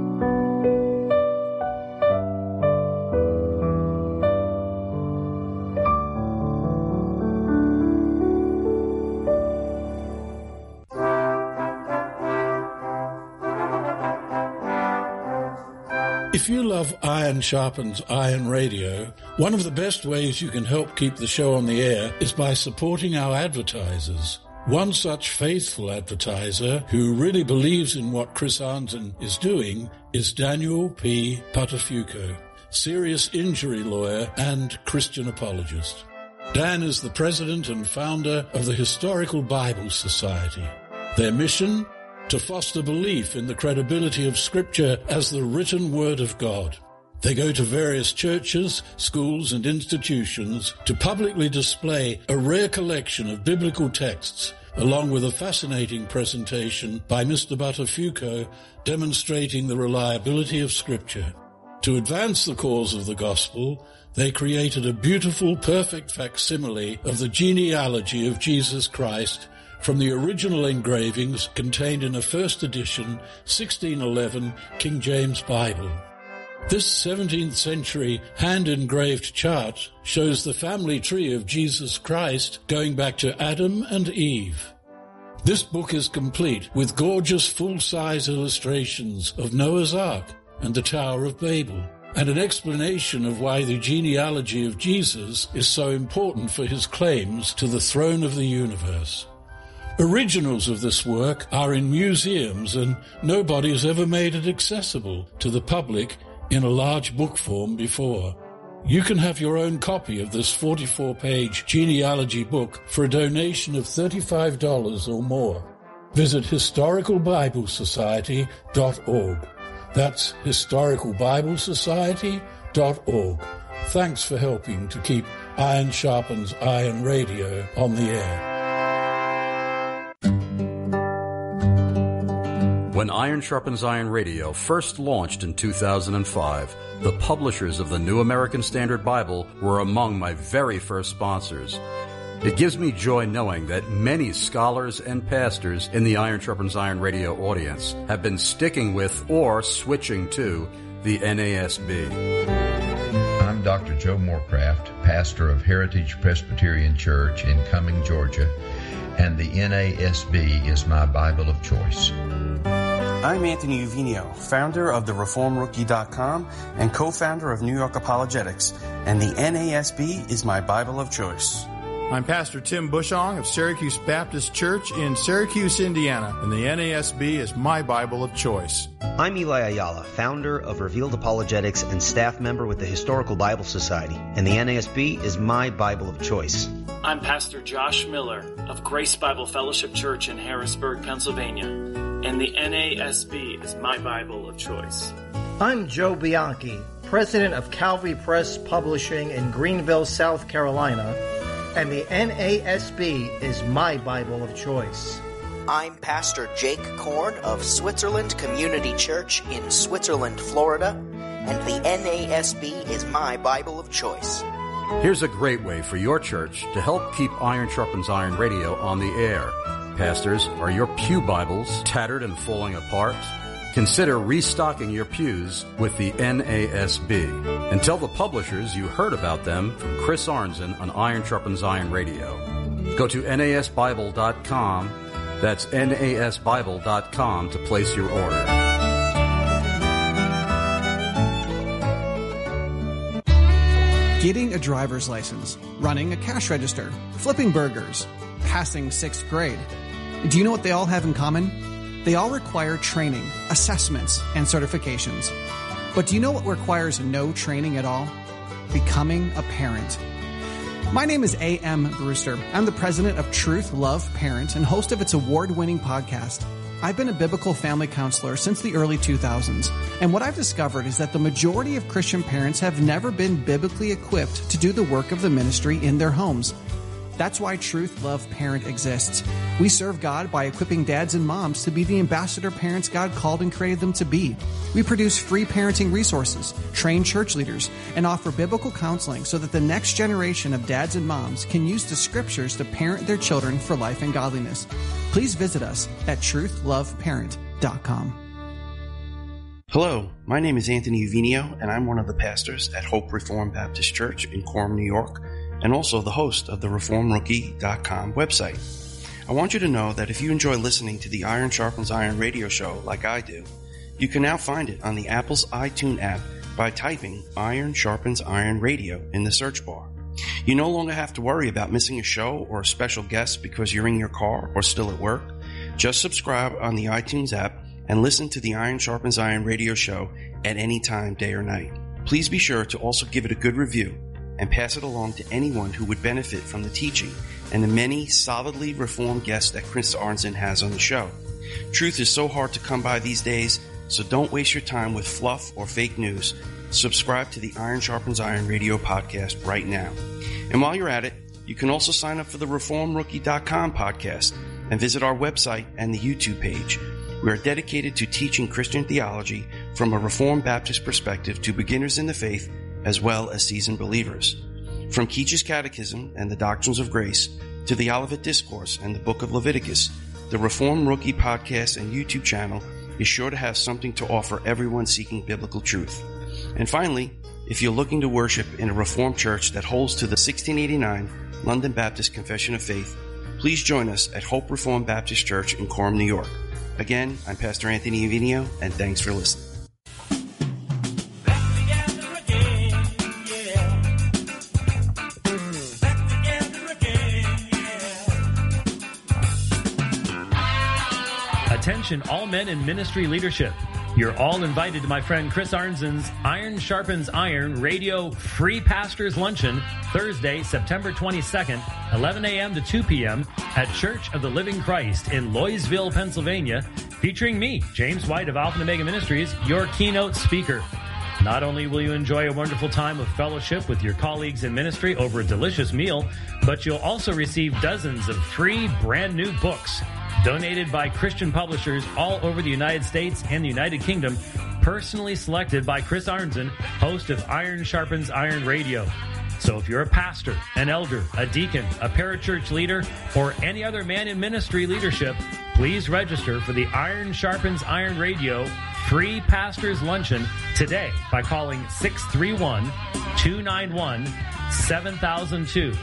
If you love Iron Sharpens Iron Radio, one of the best ways you can help keep the show on the air is by supporting our advertisers. One such faithful advertiser who really believes in what Chris Arnzen is doing is Daniel P. Patafuco, serious injury lawyer and Christian apologist. Dan is the president and founder of the Historical Bible Society. Their mission? To foster belief in the credibility of Scripture as the written Word of God. They go to various churches, schools, and institutions to publicly display a rare collection of biblical texts, along with a fascinating presentation by Mr. Buttafuoco demonstrating the reliability of Scripture. To advance the cause of the gospel, they created a beautiful, perfect facsimile of the genealogy of Jesus Christ from the original engravings contained in a first edition 1611 King James Bible. This 17th century hand-engraved chart shows the family tree of Jesus Christ going back to Adam and Eve. This book is complete with gorgeous full-size illustrations of Noah's Ark and the Tower of Babel, and an explanation of why the genealogy of Jesus is so important for his claims to the throne of the universe. Originals of this work are in museums, and nobody has ever made it accessible to the public in a large book form before. You can have your own copy of this 44-page genealogy book for a donation of $35 or more. Visit historicalbiblesociety.org. That's historicalbiblesociety.org. Thanks for helping to keep Iron Sharpens Iron Radio on the air. When Iron Sharpens Iron Radio first launched in 2005, the publishers of the New American Standard Bible were among my very first sponsors. It gives me joy knowing that many scholars and pastors in the Iron Sharpens Iron Radio audience have been sticking with or switching to the NASB. I'm Dr. Joe Morecraft, pastor of Heritage Presbyterian Church in Cumming, Georgia, and the NASB is my Bible of choice. I'm Anthony Uvino, founder of TheReformRookie.com and co-founder of New York Apologetics, and the NASB is my Bible of choice. I'm Pastor Tim Bushong of Syracuse Baptist Church in Syracuse, Indiana, and the NASB is my Bible of choice. I'm Eli Ayala, founder of Revealed Apologetics and staff member with the Historical Bible Society, and the NASB is my Bible of choice. I'm Pastor Josh Miller of Grace Bible Fellowship Church in Harrisburg, Pennsylvania, and the NASB is my Bible of choice. I'm Joe Bianchi, president of Calvary Press Publishing in Greenville, South Carolina, and the NASB is my Bible of choice. I'm Pastor Jake Korn of Switzerland Community Church in Switzerland, Florida, and the NASB is my Bible of choice. Here's a great way for your church to help keep Iron Sharpens Iron Radio on the air. Pastors, are your pew Bibles tattered and falling apart? Consider restocking your pews with the NASB. And tell the publishers you heard about them from Chris Arnzen on Iron Sharpens Iron Radio. Go to NASBible.com. That's NASBible.com to place your order. Getting a driver's license, running a cash register, flipping burgers, passing 6th grade. Do you know what they all have in common? They all require training, assessments, and certifications. But do you know what requires no training at all? Becoming a parent. My name is A.M. Brewster. I'm the president of Truth, Love, Parent, and host of its award-winning podcast. I've been a biblical family counselor since the early 2000s, and what I've discovered is that the majority of Christian parents have never been biblically equipped to do the work of the ministry in their homes. That's why Truth Love Parent exists. We serve God by equipping dads and moms to be the ambassador parents God called and created them to be. We produce free parenting resources, train church leaders, and offer biblical counseling so that the next generation of dads and moms can use the scriptures to parent their children for life and godliness. Please visit us at truthloveparent.com. Hello, my name is Anthony Uvinio, and I'm one of the pastors at Hope Reformed Baptist Church in Coram, New York, and also the host of the ReformRookie.com website. I want you to know that if you enjoy listening to the Iron Sharpens Iron radio show like I do, you can now find it on the Apple's iTunes app by typing Iron Sharpens Iron Radio in the search bar. You no longer have to worry about missing a show or a special guest because you're in your car or still at work. Just subscribe on the iTunes app and listen to the Iron Sharpens Iron radio show at any time, day or night. Please be sure to also give it a good review and pass it along to anyone who would benefit from the teaching and the many solidly reformed guests that Chris Arnzen has on the show. Truth is so hard to come by these days, so don't waste your time with fluff or fake news. Subscribe to the Iron Sharpens Iron radio podcast right now. And while you're at it, you can also sign up for the ReformRookie.com podcast and visit our website and the YouTube page. We are dedicated to teaching Christian theology from a Reformed Baptist perspective to beginners in the faith as well as seasoned believers. From Keach's Catechism and the Doctrines of Grace to the Olivet Discourse and the Book of Leviticus, the Reform Rookie podcast and YouTube channel is sure to have something to offer everyone seeking biblical truth. And finally, if you're looking to worship in a Reformed church that holds to the 1689 London Baptist Confession of Faith, please join us at Hope Reformed Baptist Church in Coram, New York. Again, I'm Pastor Anthony Uvinio, and thanks for listening. Attention all men in ministry leadership. You're all invited to my friend Chris Arnzen's Iron Sharpens Iron Radio Free Pastors Luncheon, Thursday, September 22nd, 11 a.m. to 2 p.m. at Church of the Living Christ in Loysville, Pennsylvania, featuring me, James White of Alpha and Omega Ministries, your keynote speaker. Not only will you enjoy a wonderful time of fellowship with your colleagues in ministry over a delicious meal, but you'll also receive dozens of free brand new books donated by Christian publishers all over the United States and the United Kingdom, personally selected by Chris Arnzen, host of Iron Sharpens Iron Radio. So if you're a pastor, an elder, a deacon, a parachurch leader, or any other man in ministry leadership, please register for the Iron Sharpens Iron Radio Free Pastors Luncheon today by calling 631-291-7002.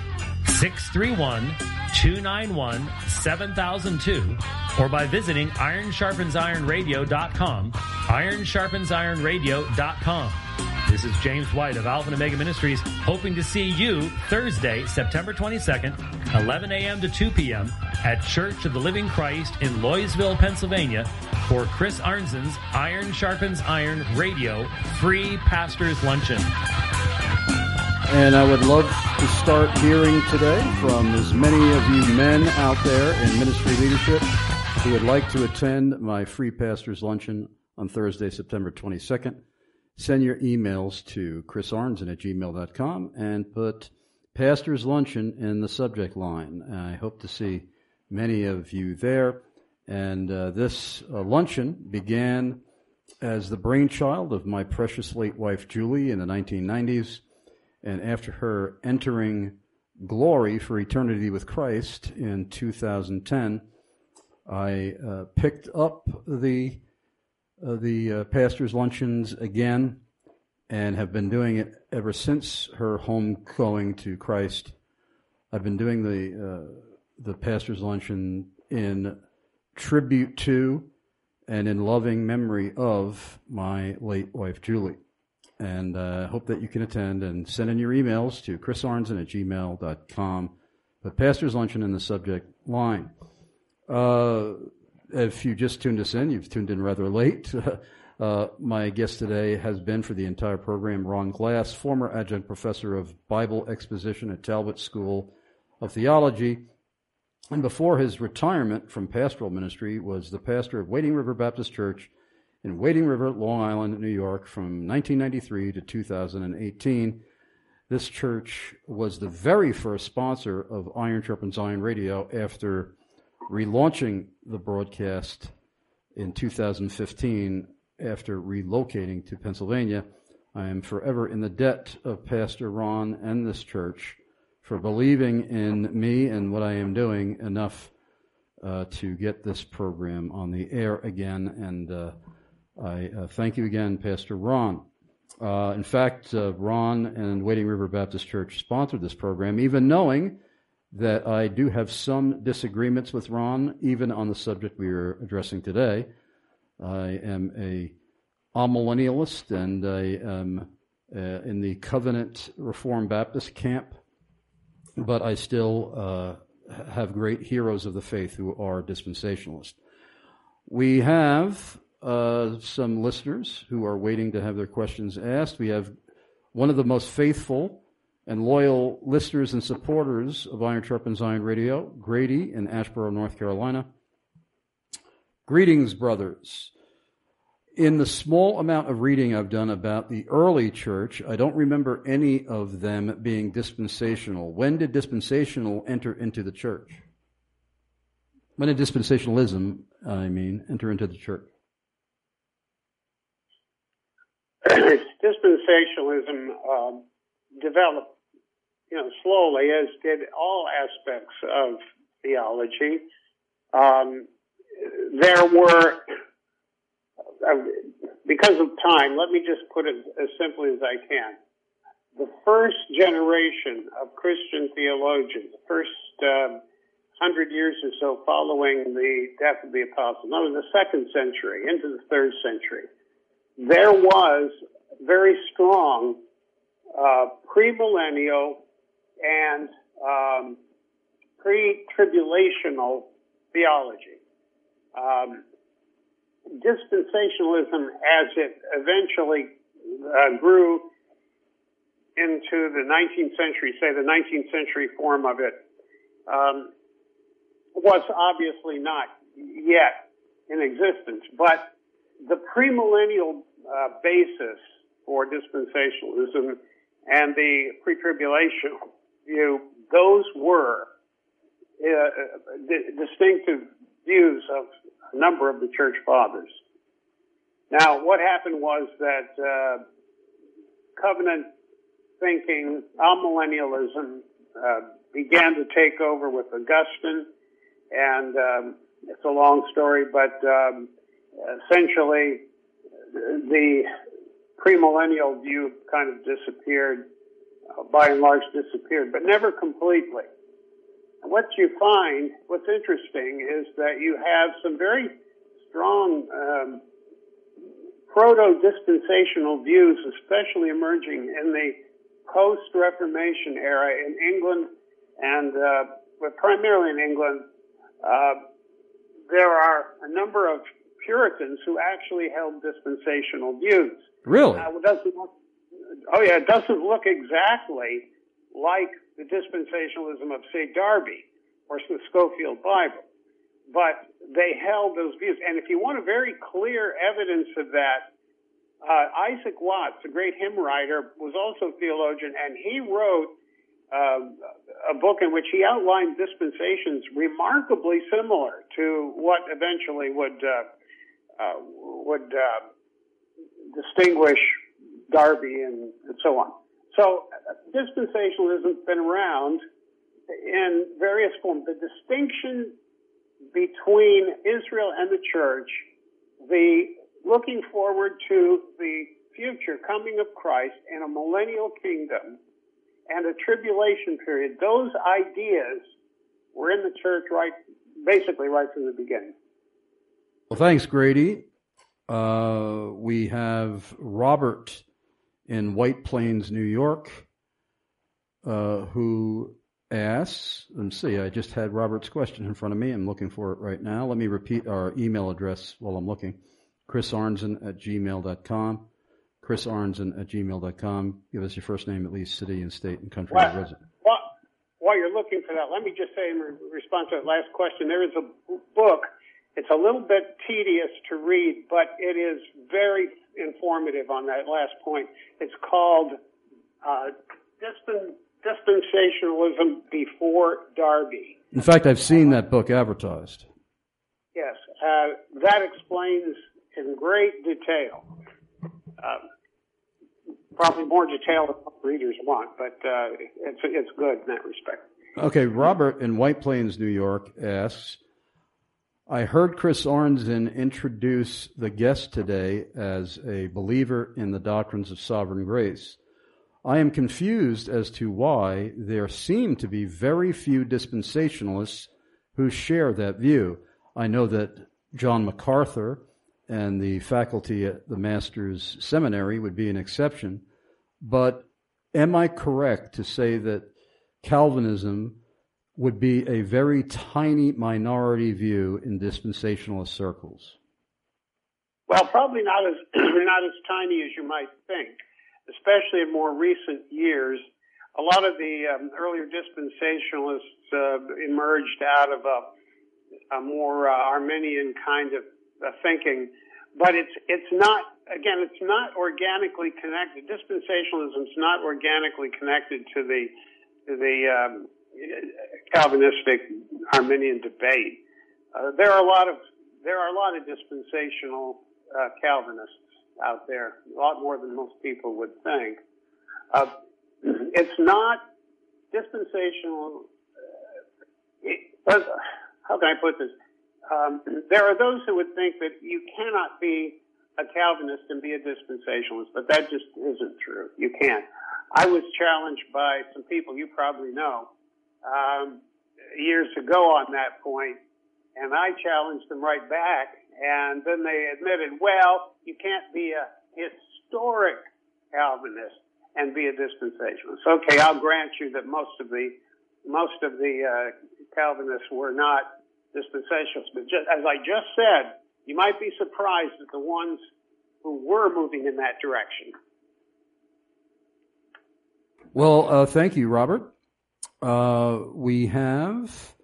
631-291-7002, or by visiting IronSharpensIronRadio.com, IronSharpensIronRadio.com. This is James White of Alpha and Omega Ministries, hoping to see you Thursday, September 22nd, 11 a.m. to 2 p.m. at Church of the Living Christ in Loysville, Pennsylvania, for Chris Arnzen's Iron Sharpens Iron Radio Free Pastors Luncheon. And I would love to start hearing today from as many of you men out there in ministry leadership who would like to attend my free pastors luncheon on Thursday, September 22nd. Send your emails to chrisarnzen@gmail.com and put Pastors Luncheon in the subject line. I hope to see many of you there. And this luncheon began as the brainchild of my precious late wife, Julie, in the 1990s. And after her entering glory for eternity with Christ in 2010, I picked up the pastors' luncheons again and have been doing it ever since her homegoing to Christ. I've been doing the pastors' luncheon in tribute to and in loving memory of my late wife, Julie. And I hope that you can attend and send in your emails to chrisarnzen@gmail.com. But Pastor's Luncheon in the subject line. If you just tuned us in, you've tuned in rather late. My guest today has been for the entire program Ron Glass, former adjunct professor of Bible exposition at Talbot School of Theology. And before his retirement from pastoral ministry was the pastor of Wading River Baptist Church in Wading River, Long Island, New York, from 1993 to 2018. This church was the very first sponsor of Iron Sharpens Iron Radio after relaunching the broadcast in 2015 after relocating to Pennsylvania. I am forever in the debt of Pastor Ron and this church for believing in me and what I am doing enough to get this program on the air again. And I thank you again, Pastor Ron. In fact, Ron and Wading River Baptist Church sponsored this program, even knowing that I do have some disagreements with Ron, even on the subject we are addressing today. I am a amillennialist, and I am in the Covenant Reformed Baptist camp, but I still have great heroes of the faith who are dispensationalists. We have some listeners who are waiting to have their questions asked. We have one of the most faithful and loyal listeners and supporters of Iron Sharpens Iron Radio, Grady in Asheboro, North Carolina. Greetings, brothers. In the small amount of reading I've done about the early church, I don't remember any of them being dispensational. When did dispensational enter into the church? When did dispensationalism, enter into the church? Dispensationalism developed, slowly, as did all aspects of theology. There were, because of time, let me just put it as simply as I can. The first generation of Christian theologians, the first 100 years or so following the death of the apostles, no, in the 2nd century into the 3rd century, there was very strong premillennial and pre-tribulational theology. Dispensationalism, as it eventually grew into the 19th century, say the 19th century form of it, was obviously not yet in existence, but the premillennial basis for dispensationalism and the pre-tribulational view, those were distinctive views of a number of the church fathers. Now, what happened was that covenant thinking, amillennialism, began to take over with Augustine, and it's a long story, but essentially the premillennial view kind of disappeared, by and large disappeared, but never completely. What you find, what's interesting, is that you have some very strong proto-dispensational views, especially emerging in the post-Reformation era in England, and but primarily in England. There are a number of Puritans who actually held dispensational views. Really? It doesn't look exactly like the dispensationalism of, say, Darby or the Scofield Bible, but they held those views. And if you want a very clear evidence of that, Isaac Watts, a great hymn writer, was also a theologian, and he wrote a book in which he outlined dispensations remarkably similar to what eventually would distinguish Darby and so on. So dispensationalism has been around in various forms. The distinction between Israel and the church, the looking forward to the future coming of Christ in a millennial kingdom and a tribulation period, those ideas were in the church basically right from the beginning. Well, thanks, Grady. We have Robert in White Plains, New York, who asks, let's see, I just had Robert's question in front of me. I'm looking for it right now. Let me repeat our email address while I'm looking. chrisarnson@gmail.com. chrisarnson@gmail.com. Give us your first name, at least city and state and country of residence. While you're looking for that, let me just say in response to that last question, there is a book. It's a little bit tedious to read, but it is very informative on that last point. It's called Dispensationalism Before Darby. In fact, I've seen that book advertised. Yes, that explains in great detail, probably more detail than readers want, but it's good in that respect. Okay, Robert in White Plains, New York asks, I heard Chris Arnzen introduce the guest today as a believer in the doctrines of sovereign grace. I am confused as to why there seem to be very few dispensationalists who share that view. I know that John MacArthur and the faculty at the Master's Seminary would be an exception, but am I correct to say that Calvinism would be a very tiny minority view in dispensationalist circles? Well, probably not as tiny as you might think, especially in more recent years. A lot of the earlier dispensationalists emerged out of a more Arminian kind of thinking, but it's not organically connected. Dispensationalism is not organically connected to the Calvinistic Arminian debate. There are a lot of dispensational Calvinists out there, a lot more than most people would think. It's not dispensational. How can I put this? There are those who would think that you cannot be a Calvinist and be a dispensationalist, but that just isn't true. You can't. I was challenged by some people you probably know years ago on that point, and I challenged them right back, and then they admitted, well, you can't be a historic Calvinist and be a dispensationalist. Okay, I'll grant you that most of the Calvinists were not dispensationalists, but just, as I just said, you might be surprised at the ones who were moving in that direction. Well, thank you, Robert. We have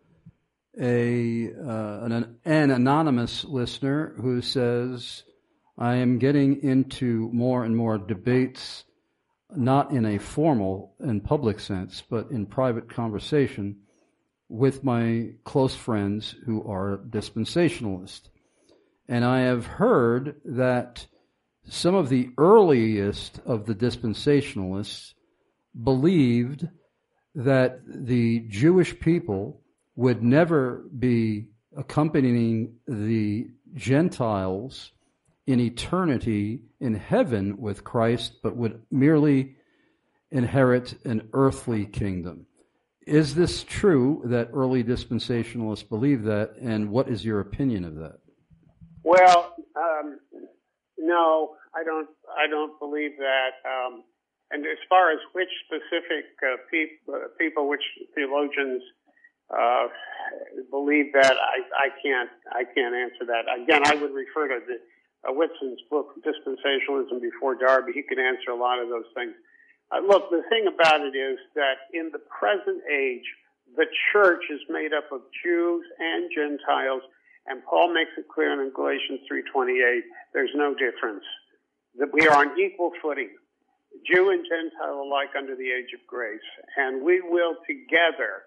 an anonymous listener who says, I am getting into more and more debates, not in a formal and public sense, but in private conversation with my close friends who are dispensationalists. And I have heard that some of the earliest of the dispensationalists believed that the Jewish people would never be accompanying the Gentiles in eternity in heaven with Christ, but would merely inherit an earthly kingdom. Is this true that early dispensationalists believe that, and what is your opinion of that? Well, no, I don't believe that. And as far as which specific people, which theologians believe that, I can't answer that. Again, I would refer to Whitson's book, Dispensationalism Before Darby. He can answer a lot of those things. Look, the thing about it is that in the present age, the church is made up of Jews and Gentiles, and Paul makes it clear in Galatians 3:28, there's no difference, that we are on equal footing, Jew and Gentile alike under the age of grace, and we will together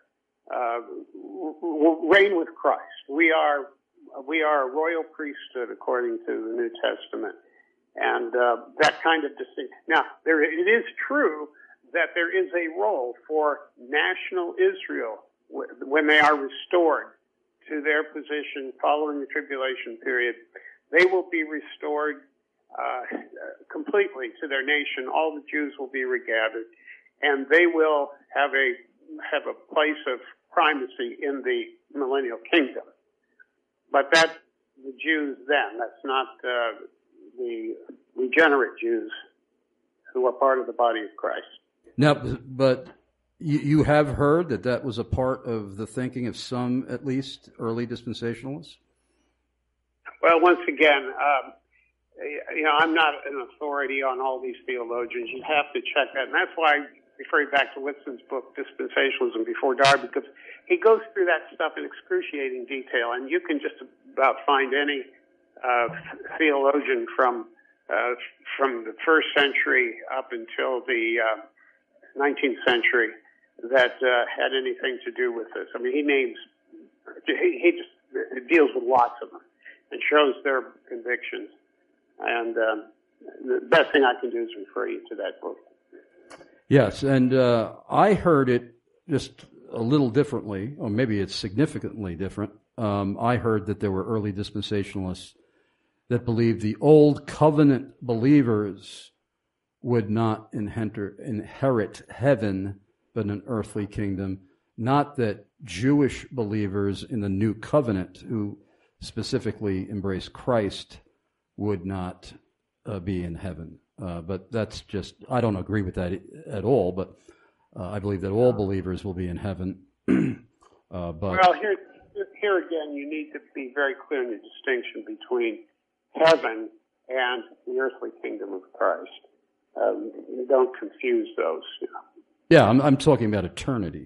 reign with Christ. We are a royal priesthood according to the New Testament. And that kind of distinction. Now, it is true that there is a role for national Israel when they are restored to their position following the tribulation period. They will be restored completely to their nation. All the Jews will be regathered, and they will have a place of primacy in the millennial kingdom. But that's the Jews then. That's not the regenerate Jews who are part of the body of Christ. Now, but you have heard that was a part of the thinking of some, at least, early dispensationalists? Well, once again, I'm not an authority on all these theologians. You have to check that. And that's why I refer you back to Whitson's book, Dispensationalism Before Darby, because he goes through that stuff in excruciating detail, and you can just about find any theologian from the first century up until the 19th century that had anything to do with this. I mean, he just deals with lots of them and shows their convictions. And the best thing I can do is refer you to that book. Yes, and I heard it just a little differently, or maybe it's significantly different. I heard that there were early dispensationalists that believed the old covenant believers would not inherit heaven, but an earthly kingdom. Not that Jewish believers in the new covenant who specifically embrace Christ would not be in heaven. But that's just, I don't agree with that at all, but I believe that all believers will be in heaven. Well, here again, you need to be very clear in the distinction between heaven and the earthly kingdom of Christ. Don't confuse those. Yeah, I'm talking about eternity,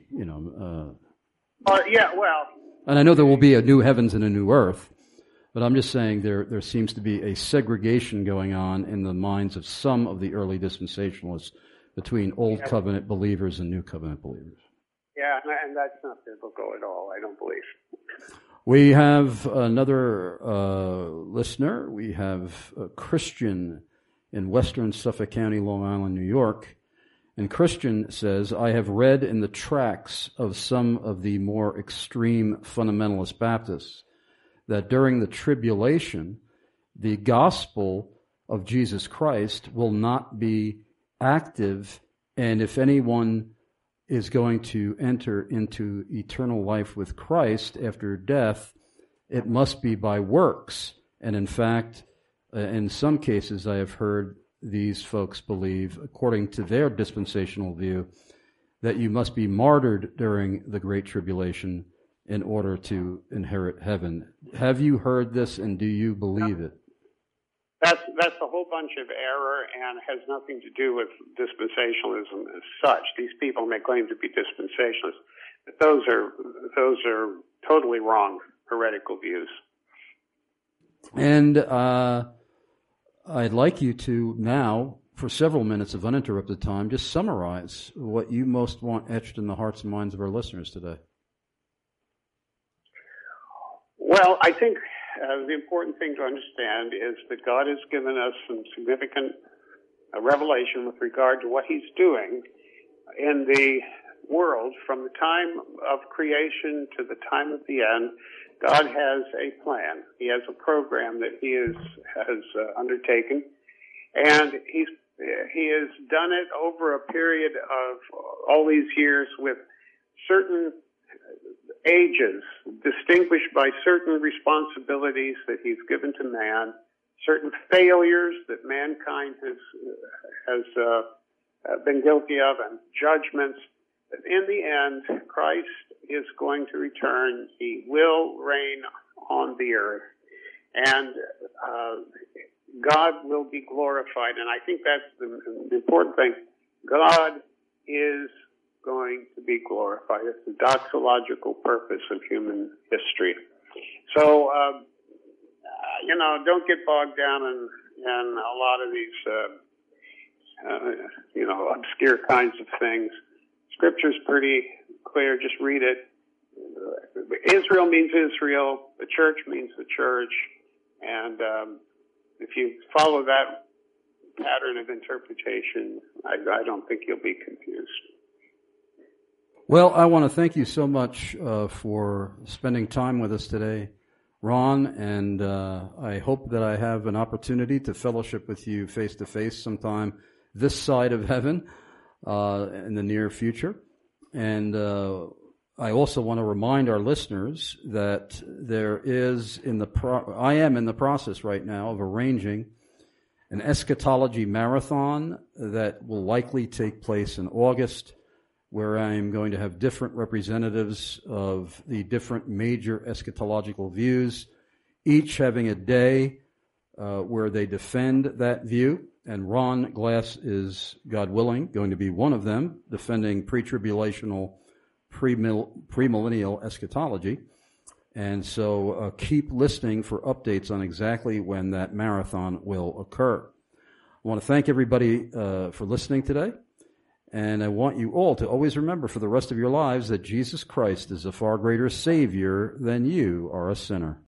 Yeah, well. And I know there will be a new heavens and a new earth, but I'm just saying there seems to be a segregation going on in the minds of some of the early dispensationalists between Old Covenant believers and New Covenant believers. Yeah, and that's not biblical at all, I don't believe. We have another listener. We have a Christian in Western Suffolk County, Long Island, New York. And Christian says, I have read in the tracts of some of the more extreme fundamentalist Baptists that during the tribulation, the gospel of Jesus Christ will not be active, and if anyone is going to enter into eternal life with Christ after death, it must be by works. And in fact, in some cases I have heard these folks believe, according to their dispensational view, that you must be martyred during the Great Tribulation in order to inherit heaven. Have you heard this, and do you believe it? That's a whole bunch of error and has nothing to do with dispensationalism as such. These people may claim to be dispensationalists, but those are totally wrong heretical views. And I'd like you to now, for several minutes of uninterrupted time, just summarize what you most want etched in the hearts and minds of our listeners today. Well, I think the important thing to understand is that God has given us some significant revelation with regard to what He's doing in the world from the time of creation to the time of the end. God has a plan. He has a program that He has undertaken, and He has done it over a period of all these years with certain ages distinguished by certain responsibilities that He's given to man, certain failures that mankind has been guilty of, and judgments. In the end, Christ is going to return. He will reign on the earth, and God will be glorified. And I think that's the important thing. God is going to be glorified. It's the doxological purpose of human history. So, don't get bogged down in a lot of these, obscure kinds of things. Scripture's pretty clear. Just read it. Israel means Israel. The church means the church. And if you follow that pattern of interpretation, I don't think you'll be confused. Well, I want to thank you so much for spending time with us today, Ron, and I hope that I have an opportunity to fellowship with you face-to-face sometime this side of heaven in the near future. And I also want to remind our listeners that there is I am in the process right now of arranging an eschatology marathon that will likely take place in August, where I am going to have different representatives of the different major eschatological views, each having a day where they defend that view. And Ron Glass is, God willing, going to be one of them, defending pre-tribulational, premillennial eschatology. And so keep listening for updates on exactly when that marathon will occur. I want to thank everybody for listening today. And I want you all to always remember for the rest of your lives that Jesus Christ is a far greater Savior than you are a sinner.